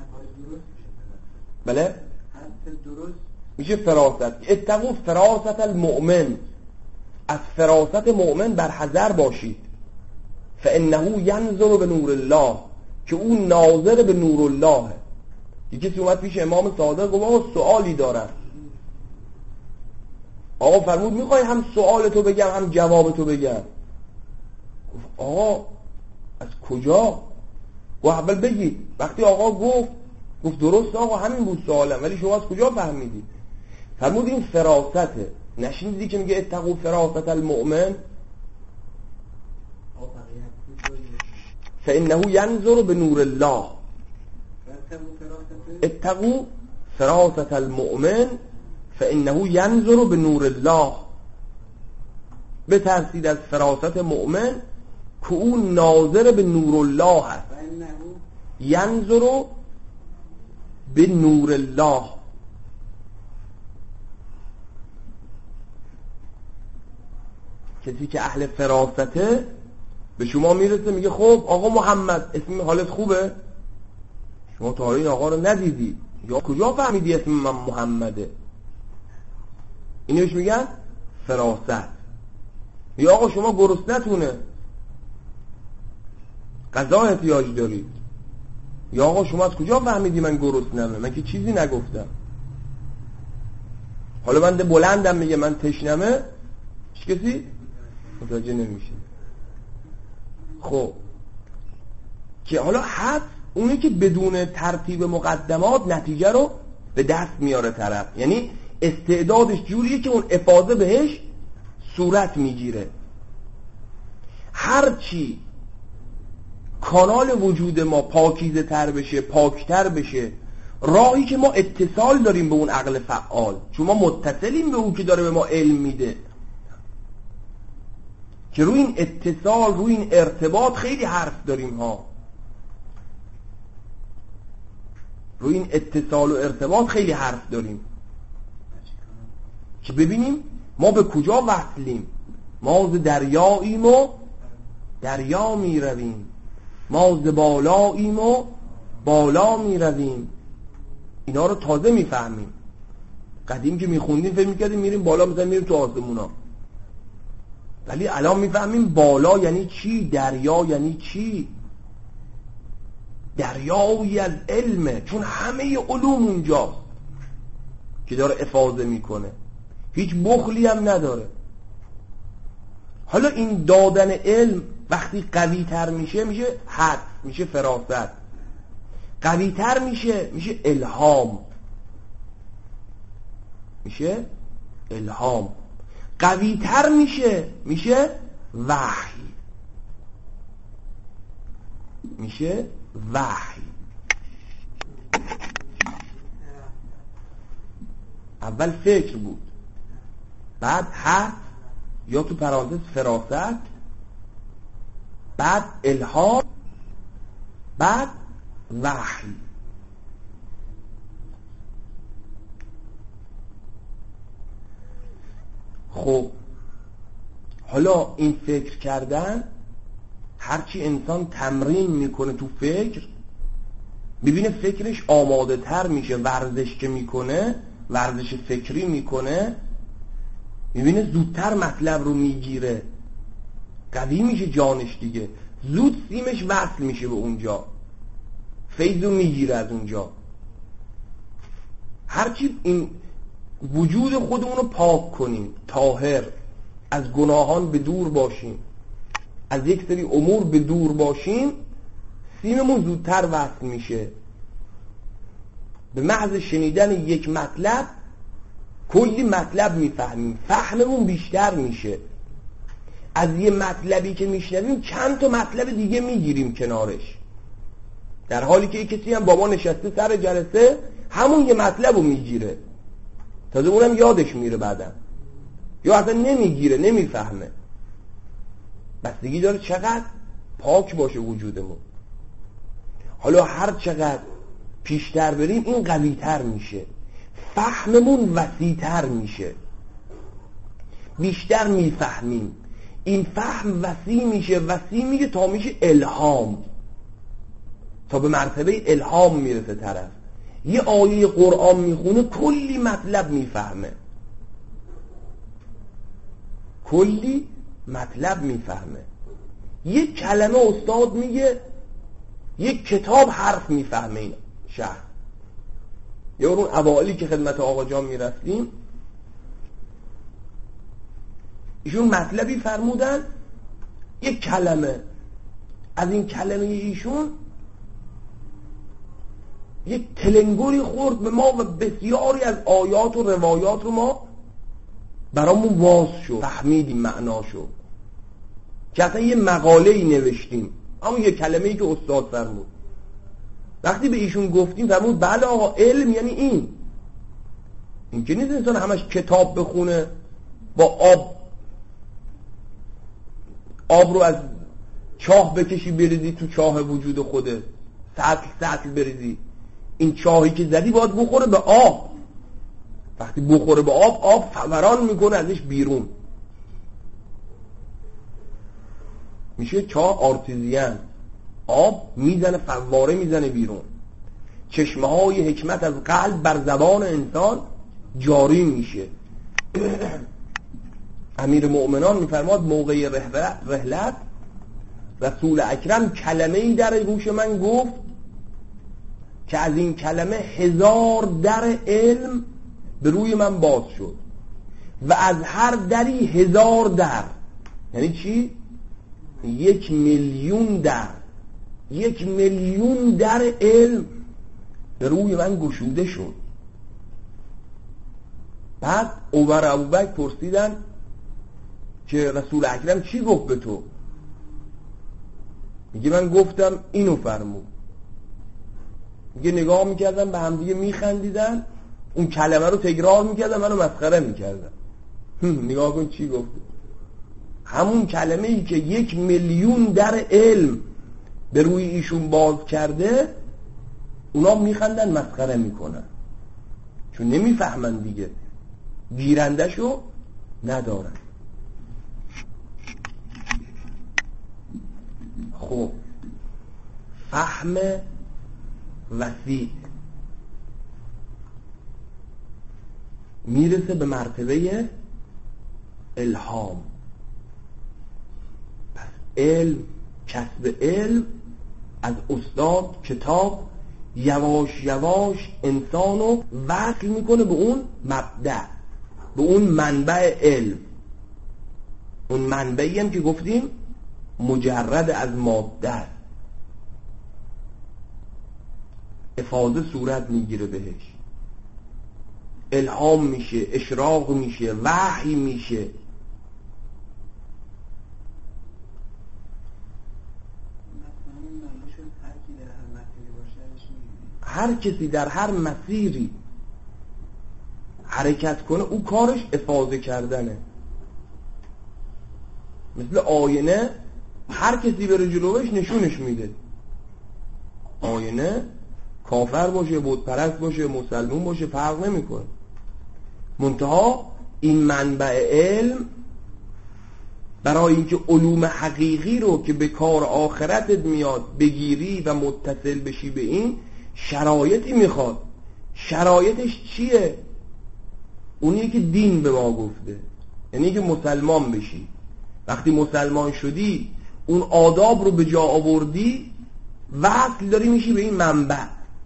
بله؟ میشه فراست. اتقوا فراست المؤمن. از فراست مؤمن برحذر باشید. فانه ینظر به نور الله، که اون ناظر به نور الله. یکی کسی اومد پیش امام صادق گفت آقا سوالی دارم. آقا فرمود میخوای هم سوال تو بگم هم جواب تو بگم؟ گفت آقا از کجا؟ گفت اول بگید. وقتی آقا گفت گفت درست آقا همین بود سوالم، ولی شما از کجا فهمیدی؟ فرمود این فراسته. نشنیدی که میگه اتقوا فراست المؤمن؟ فانه ینظر به نور الله. اتقوا فراست المؤمن فانه ینظر به نور الله. به ترسید از فراست مؤمن که اون ناظر به نور الله هست. ینظر به نور الله. کسی که اهل فراسته به شما میرسه میگه خب آقا محمد اسم حالت خوبه؟ شما تا این آقا رو ندیدی، یا کجا فهمیدی اسم من محمده؟ اینوش میگن فراست. یا آقا شما گرسنتونه، غذا احتیاج دارید. یا آقا شما از کجا فهمیدی من گرسنمه؟ من که چیزی نگفتم. حالا بنده بلندم میگه من تشنمه، هیچ کسی متوجه نمیشه. خب که حالا حد اونه که بدون ترتیب مقدمات نتیجه رو به دست میاره طرف. یعنی استعدادش جوریه که اون افاضه بهش صورت میگیره. هرچی کانال وجود ما پاکیزه تر بشه، پاکتر بشه، راهی که ما اتصال داریم به اون عقل فعال، چون ما متصلیم به اون که داره به ما علم میده، که روی این اتصال، روی این ارتباط خیلی حرف داریم ها. روی این اتصال و ارتباط خیلی حرف داریم که ببینیم ما به کجا وصلیم. ما ز دریاییم و دریا می رویم، ما ز بالاییم و بالا می رویم. اینا رو تازه می فهمیم. قدیم که می خوندیم فکر می کردیم میریم بالا، مثلا میریم تو آسمونا، ولی الان می فهمیم بالا یعنی چی، دریا یعنی چی. دریایی از علمه، چون همه علوم اونجاست. که داره افاضه میکنه، هیچ بخلی هم نداره. حالا این دادن علم وقتی قوی تر میشه میشه حد، میشه فراست، قوی تر میشه میشه الهام، میشه الهام، قوی تر میشه میشه وحی، میشه وحی. اول فکر بود، بعد حد یا تو پرانتز فراست، بعد الهام، بعد وحی. خب حالا این فکر کردن، هرچی انسان تمرین میکنه تو فکر، ببینه فکرش آماده تر میشه، ورزش که میکنه، ورزش فکری میکنه، میبینه زودتر مطلب رو میگیره، قوی میشه جانش دیگه، زود سیمش وصل میشه به اونجا، فیض رو میگیره از اونجا. هرچی این وجود خودمون رو پاک کنیم، طاهر، از گناهان به دور باشیم، از یک سری امور به دور باشیم، سیممون زودتر وصل میشه. به محض شنیدن یک مطلب کلی مطلب میفهمیم، فهممون بیشتر میشه. از یه مطلبی که میشنویم چند تا مطلب دیگه میگیریم کنارش، در حالی که یک کسی هم با ما نشسته سر جلسه همون یه مطلب رو میگیره، تازه اونم یادش میره بعدم، یا اصلا نمیگیره، نمیفهمه. بستگی داره چقدر پاک باشه وجودمون. حالا هر چقدر پیشتر بریم این قویتر میشه، فهممون وسیعتر میشه، بیشتر میفهمیم، این فهم وسیع میشه، وسیع میشه تا میشه الهام، تا به مرتبه الهام میرسه طرف. یه آیه قرآن میخونه کلی مطلب میفهمه، کلی مطلب میفهمه. یک کلمه استاد میگه یک کتاب حرف میفهمه. این شهر یا اون اوائلی که خدمت آقا جان میرفتیم، ایشون مطلبی فرمودن، یک کلمه، از این کلمه ایشون یک تلنگری خورد به ما و بسیاری از آیات و روایات رو ما برامون واز شد، فهمیدیم معناشو، که اصلا یه مقاله‌ای نوشتیم همون یه کلمه‌ای که استاد فرمود. وقتی به ایشون گفتیم فرمود بله آقا، علم یعنی این این که نیست انسان همش کتاب بخونه، با آب آب رو از چاه بکشی بریزی تو چاه وجود خوده، سطل سطل بریزی. این چاهی که زدی باید بخوره به آب، وقتی بخوره به آب، آب فوران میکنه ازش بیرون، میشه چاه آرتیزیان، آب میزنه، فواره میزنه بیرون. چشمه های حکمت از قلب بر زبان انسان جاری میشه. امیر مؤمنان میفرماد موقع رحلت رسول اکرم کلمه‌ای در گوش من گفت که از این کلمه هزار در علم به روی من باز شد و از هر دری هزار در. یعنی چی؟ یک میلیون در، یک میلیون در علم به روی من گشوده شد. بعد عمر ابوبکر پرسیدن که رسول اکرم چی گفت به تو؟ میگه من گفتم اینو فرمود. میگه نگاه میکردن به هم دیگه میخندیدن، اون کلمه رو تکرار میکردن، منو مسخره میکردن. نگاه کن چی گفت، همون کلمه ای که یک میلیون در علم به روی ایشون باز کرده، اونا میخندن، مسخره میکنن، چون نمیفهمن دیگه، گیرندشو ندارن. خب فهم وسیع میرسه به مرتبه الهام. پس علم، کسب علم از استاد، کتاب، یواش یواش انسانو وصل میکنه به اون مبدأ، به اون منبع علم. اون منبعی هم که گفتیم مجرد از ماده، افاضه صورت میگیره بهش، الهام میشه، اشراق میشه، وحی میشه. هر کسی در هر مسیری حرکت کنه او کارش افاضه کردنه. مثل آینه، هر کسی بره جلوش نشونش میده. آینه کافر باشه، بت پرست باشه، مسلمون باشه، فرق نمیکنه. منتها این منبع علم برای اینکه علوم حقیقی رو که به کار آخرتت میاد بگیری و متصل بشی به این، شرایطی میخواد. شرایطش چیه؟ اونیه که دین به ما گفته، یعنی که مسلمان بشی. وقتی مسلمان شدی، اون آداب رو به جا آوردی، وصل داری میشی به این منبع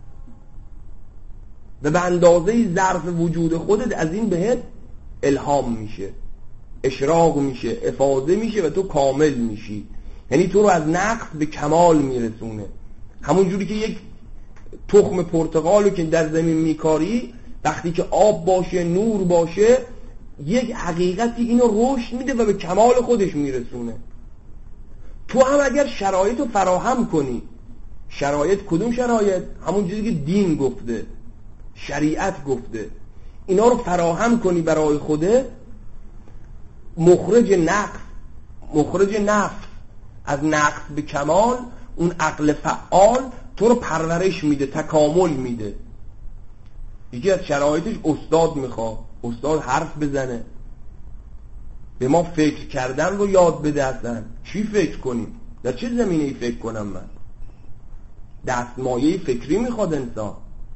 و به اندازه ظرف وجود خودت از این بهت الهام میشه، اشراق میشه، افاضه میشه و تو کامل میشی. یعنی تو رو از نقص به کمال میرسونه. همون جوری که یک تخم پرتقالو که در زمین میکاری، وقتی که آب باشه، نور باشه، یک حقیقتی اینو رشد میده و به کمال خودش میرسونه. تو هم اگر شرایط رو فراهم کنی، شرایط کدوم شرایط؟ همون چیزی که دین گفته، شریعت گفته، اینا رو فراهم کنی برای خوده، مخرج نقص، مخرج نفس، از نقص به کمال، اون عقل فعال تو رو پرورش میده، تکامل میده. یکی از شرایطش استاد میخواد، استاد حرف بزنه، به ما فکر کردن رو یاد بده. اصلا چی فکر کنیم؟ در چه زمینه‌ای فکر کنم من؟ دستمایه فکری میخواد انسان.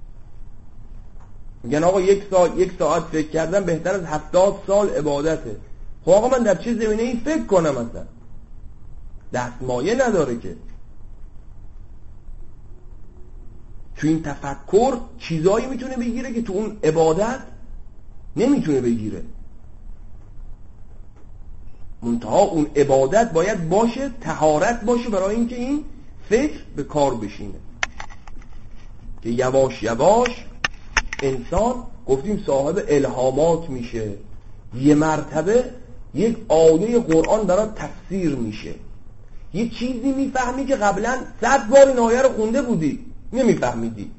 میگن آقا یک ساعت یک ساعت فکر کردن بهتر از هفتاد سال عبادته. خب آقا من در چه زمینه‌ای فکر کنم؟ اصلا دستمایه نداره که. تو این تفکر چیزایی میتونه بگیره که تو اون عبادت نمیتونه بگیره. منتها اون عبادت باید باشه، طهارت باشه برای اینکه این فکر به کار بشینه. که یواش یواش انسان گفتیم صاحب الهامات میشه. یه مرتبه یک آیه قرآن برای تفسیر میشه. یه چیزی میفهمی که قبلا صد بار این آیه رو خونده بودی نمیفهمیدی،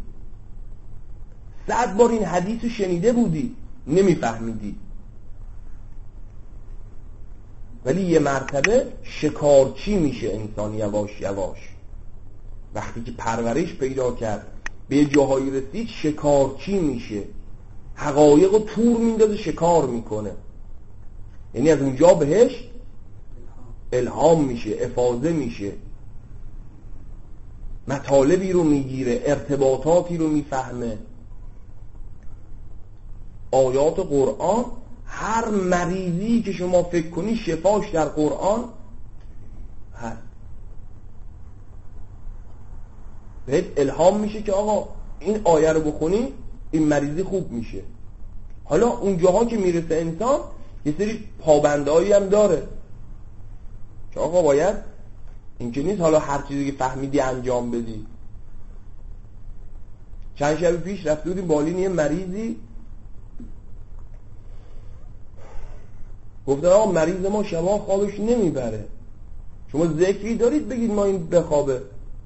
صد بار این حدیث رو شنیده بودی نمیفهمیدی، ولی یه مرتبه شکارچی میشه انسان یواش یواش. وقتی که پرورش پیدا کرد، به یه جاهایی رسید، شکارچی میشه، حقایق رو تور میندازه، شکار میکنه. یعنی از اونجا بهش الهام میشه، افاضه میشه، مطالبی رو میگیره، ارتباطاتی رو میفهمه. آیات قرآن، هر مریضی که شما فکر کنی شفاش در قرآن هست. بهت الهام میشه که آقا این آیه رو بخونی این مریضی خوب میشه. حالا اون جاها که میرسه انسان یه سری پابندهایی هم داره که آقا باید، این که نیست حالا هر چیزی که فهمیدی انجام بدی. چند شب پیش رفته بودیم بالین یه مریضی، گفتن آقا مریض ما شما خوابش نمیبره، شما ذکری دارید بگید ما این بخوابه؟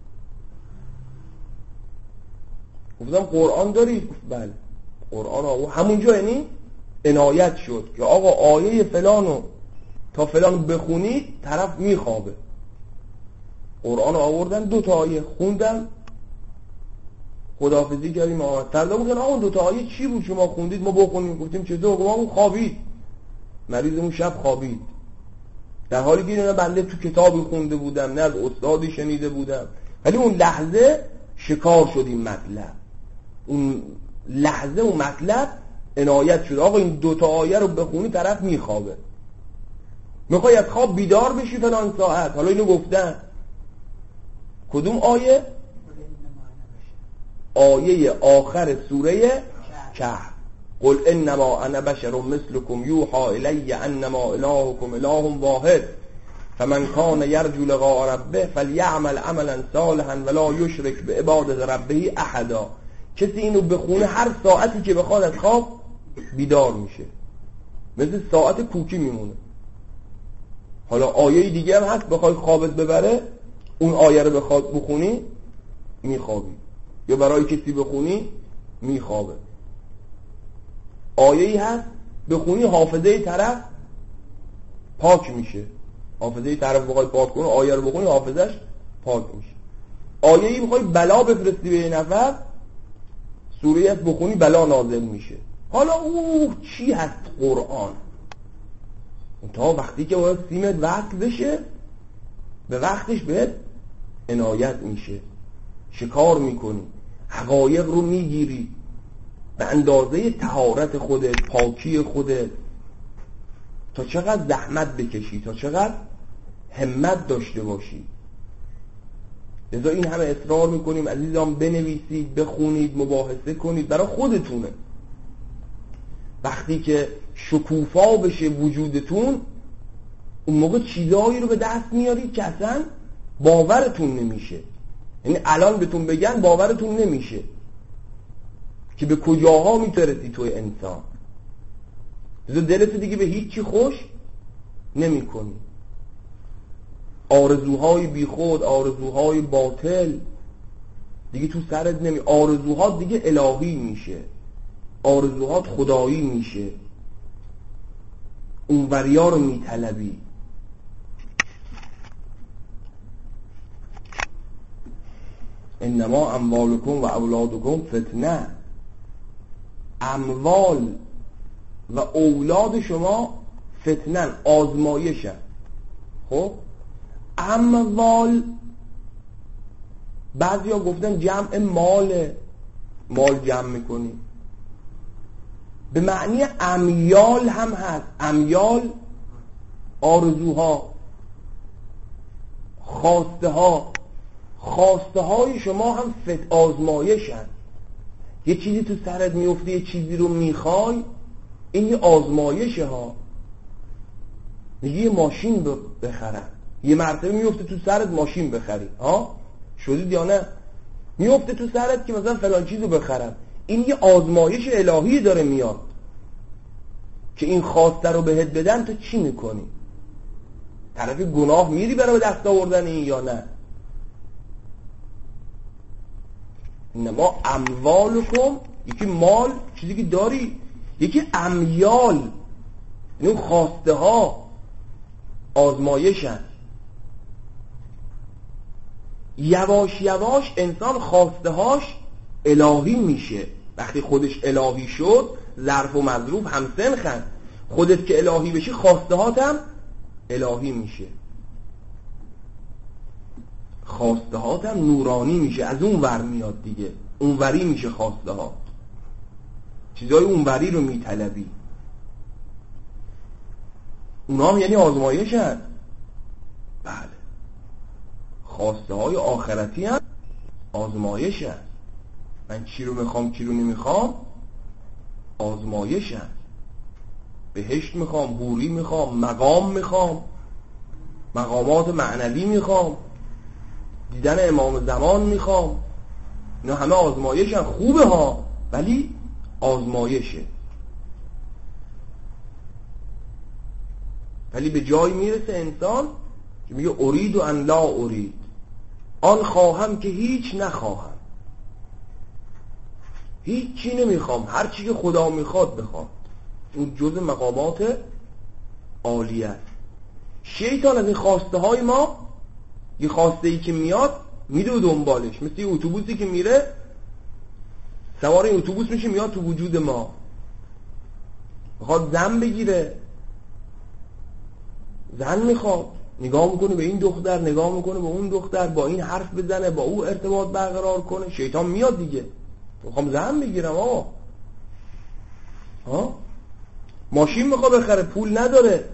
گفتم قرآن دارید؟ بله قرآن. آقا همونجا یعنی عنایت شد که آقا آیه فلانو تا فلان بخونید طرف میخوابه. قرآن آوردن، دو تا آیه خوندم، خداحافظی کردیم آمد. فردا بودن آقا دو تا آیه چی بود شما خوندید ما بخونیم؟ گفتیم چطور؟ ما اون خوابید، مریضمون شب خوابید، در حالی که اینا بنده تو کتابی خونده بودم، نه از استادی شنیده بودم. ولی اون لحظه شکار شد این مطلب، اون لحظه اون مطلب عنایت شد. آقا این دو تا آیه رو بخونی طرف میخوابه، میخوای از خواب بیدار بشی فلان ساعت. حالا اینو گفتن کدوم آیه؟ آیه آخر سوره کهف. قل انما انا بشر مثلكم یوحى الی انما الهکم اله واحد فمن کان یرجو لقاء ربه فلیعمل عملا صالحا ولا یشرک بعبادة ربه احدا. کسی اینو بخونه هر ساعتی که بخواد از خواب بیدار میشه، مثل ساعت کوکی میمونه. حالا آیه دیگه هم هست بخوای خوابت ببره، اون آیه رو بخواد بخونی میخوابی، یا برای کسی بخونی میخوابه. آیه‌ای هست بخونی حافظه طرف پاک میشه، حافظه طرف بخوای پاک کنی آیه رو بخونی حافظش پاک میشه. آیه‌ای بخوای بلا بفرستی به نفر، سوره است بخونی بلا نازل میشه. حالا اوه چی هست قرآن؟ تا وقتی که باید سیمت وقت بشه به وقتش بهت عنایت میشه، شکار میکنی، حقایق رو میگیری به اندازه طهارت خودت، پاکی خودت، تا چقدر زحمت بکشی، تا چقدر همت داشته باشی. لذا این همه اصرار میکنیم عزیزان بنویسید، بخونید، مباحثه کنید، برای خودتونه. وقتی که شکوفا بشه وجودتون، اون موقع چیزایی رو به دست میارید که اصلا باورتون نمیشه. یعنی الان بهتون بگن باورتون نمیشه که به کجاها میترسی توی انسان. لذا دلت دیگه به هیچی خوش نمی کنی. آرزوهای بیخود، آرزوهای باطل دیگه تو سرت نمی، آرزوهات دیگه الهی میشه، آرزوهات خدایی میشه، اون وریا رو میطلبی. انما اموالکم و اولادکم فتنه. اموال و اولاد شما فتنن، آزمایشن. خب اموال بعضی ها گفتن جمع مال، مال جمع میکنی، به معنی امیال هم هست. امیال آرزوها، خواسته ها. خواسته های شما هم فت آزمایشن. یه چیزی تو سرت میفته، یه چیزی رو میخوای، این یه آزمایشه ها. میگی یه ماشین بخرم، یه مرتبه میفته تو سرت ماشین بخری، ها شدید یا نه؟ میفته تو سرت که مثلا فلان چیزو بخرم. این یه آزمایش الهی داره میاد که این خواسته رو بهت بدن، تو چی میکنی؟ طرف گناه میری برای دست آوردن این یا نه؟ انما اموالکم، یکی مال چیزی که داری، یکی امیال، این خواسته ها آزمایشن. یواش یواش انسان خواسته هاش الهی میشه. وقتی خودش الهی شد، ظرف و مظروف هم سنخن. خودت که الهی بشی، خواسته هات هم الهی میشه، خواسته هات هم نورانی میشه، از اون ور میاد دیگه، اون وری میشه خواسته ها، چیزای اون وری رو میطلبی. اونا هم یعنی آزمایشن. بله، خواسته های آخرتی هم آزمایشن. من چی رو میخوام چی رو نمیخوام آزمایشن. بهشت میخوام، حوری میخوام، مقام میخوام، مقامات معنوی میخوام، دیدن امام زمان میخوام، اینا همه آزمایشن. خوبه ها، ولی آزمایشه. ولی به جایی میرسه انسان که میگه ارید و ان لا ارید، آن خواهم که هیچ نخواهم، هیچی نمیخوام، هر چی که خدا میخواد بخوام. اون جزء مقامات عالیه است. شیطان از این خواسته های ما، یه خواسته ای که میاد میده دنبالش، مثل یه اتوبوسی که میره، سوار این اتوبوس میشه میاد تو وجود ما، میخواد زن بگیره، زن میخواد، نگاه میکنه به این دختر، نگاه میکنه به اون دختر، با این حرف بزنه، با او ارتباط برقرار کنه. شیطان میاد دیگه، میخوام زن بگیرم آقا. ها ماشین میخواد بخره، پول نداره.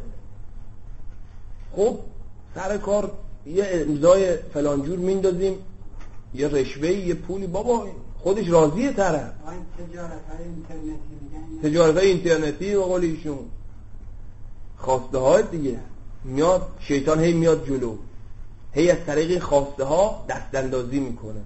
خب سر کار یه امضای فلانجور میندازیم، یه رشوهی، یه پولی، بابا خودش راضیه طرف. تجارت های اینترنتی میگن، تجارت های اینترنتی به قول ایشون خواسته های دیگه میاد، شیطان هی میاد جلو، هی از طریق خواسته ها دست اندازی میکنه.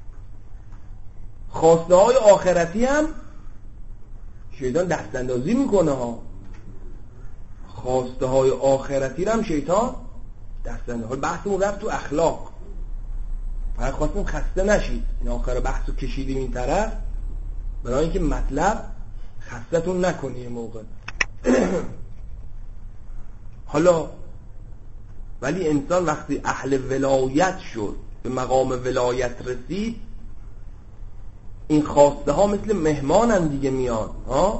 خواسته های آخرتی هم شیطان دست اندازی میکنه ها. خواسته های آخرتی هم شیطان دست اندازی. حالا بحثمون رفت تو اخلاق، فقط خواستیم خسته نشید. این آخر بحثو کشیدیم این طرف برای اینکه مطلب خستتون نکنی یه موقع. حالا ولی انسان وقتی اهل ولایت شد، به مقام ولایت رسید، این خواسته ها مثل مهمانن دیگه، میان ها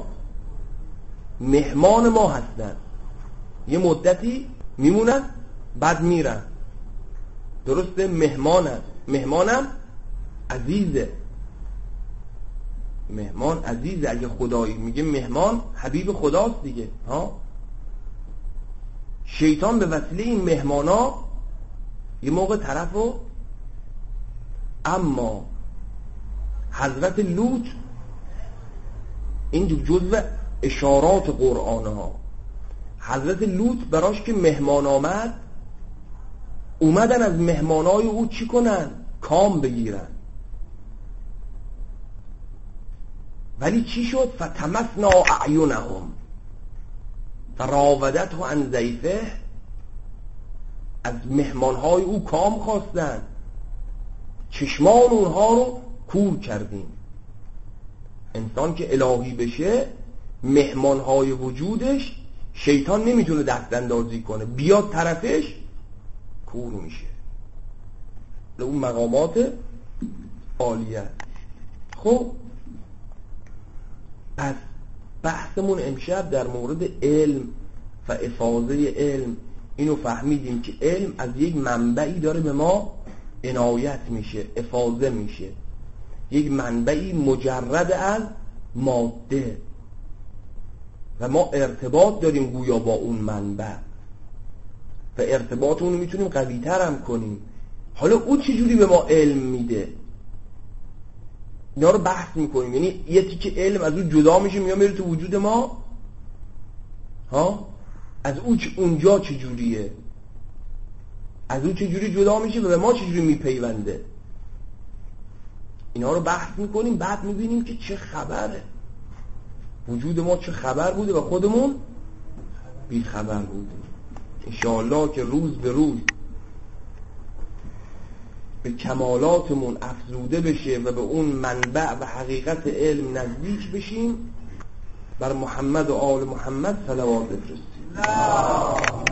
مهمان ما هستن، یه مدتی میمونن بعد میرن. درسته؟ مهمانن، مهمانم عزیزه، مهمان عزیزه. اگه خدایی میگه مهمان حبیب خداست دیگه ها. شیطان به وسیله این مهمانا یه موقع طرفو، اما حضرت لوط این جزو اشارات قرآن ها، حضرت لوط براش که مهمان آمد، اومدن از مهمانای او چی کنن؟ کام بگیرن. ولی چی شد؟ فتمسنا اعینهم فراودته عن ضیفه. از مهمانهای او کام خواستن، چشمان اونها رو کور کردیم. انسان که الهی بشه، مهمانهای وجودش شیطان نمیتونه دست اندازی کنه، بیاد طرفش کور میشه. اون مقامات عالیه. خب پس بحثمون امشب در مورد علم و افاضه علم، اینو فهمیدیم که علم از یک منبعی داره به ما عنایت میشه، افاضه میشه، یک منبعی مجرد از ماده و ما ارتباط داریم گویا با اون منبع و ارتباط اونو میتونیم قوی تر هم کنیم. حالا او چجوری به ما علم میده؟ اینا رو بحث میکنیم. یعنی یه تیکه علم از اون جدا میشه، میاد میره تو وجود ما ها، از او اونجا چجوریه، از او چجوری جدا میشه و به ما چجوری میپیونده. اینا رو بحث میکنیم، بعد میبینیم که چه خبره، وجود ما چه خبر بوده و خودمون بی خبر بوده. انشاءالله که روز به روز به کمالاتمون افزوده بشه و به اون منبع و حقیقت علم نزدیک بشیم. بر محمد و آل محمد صلوات بفرستیم.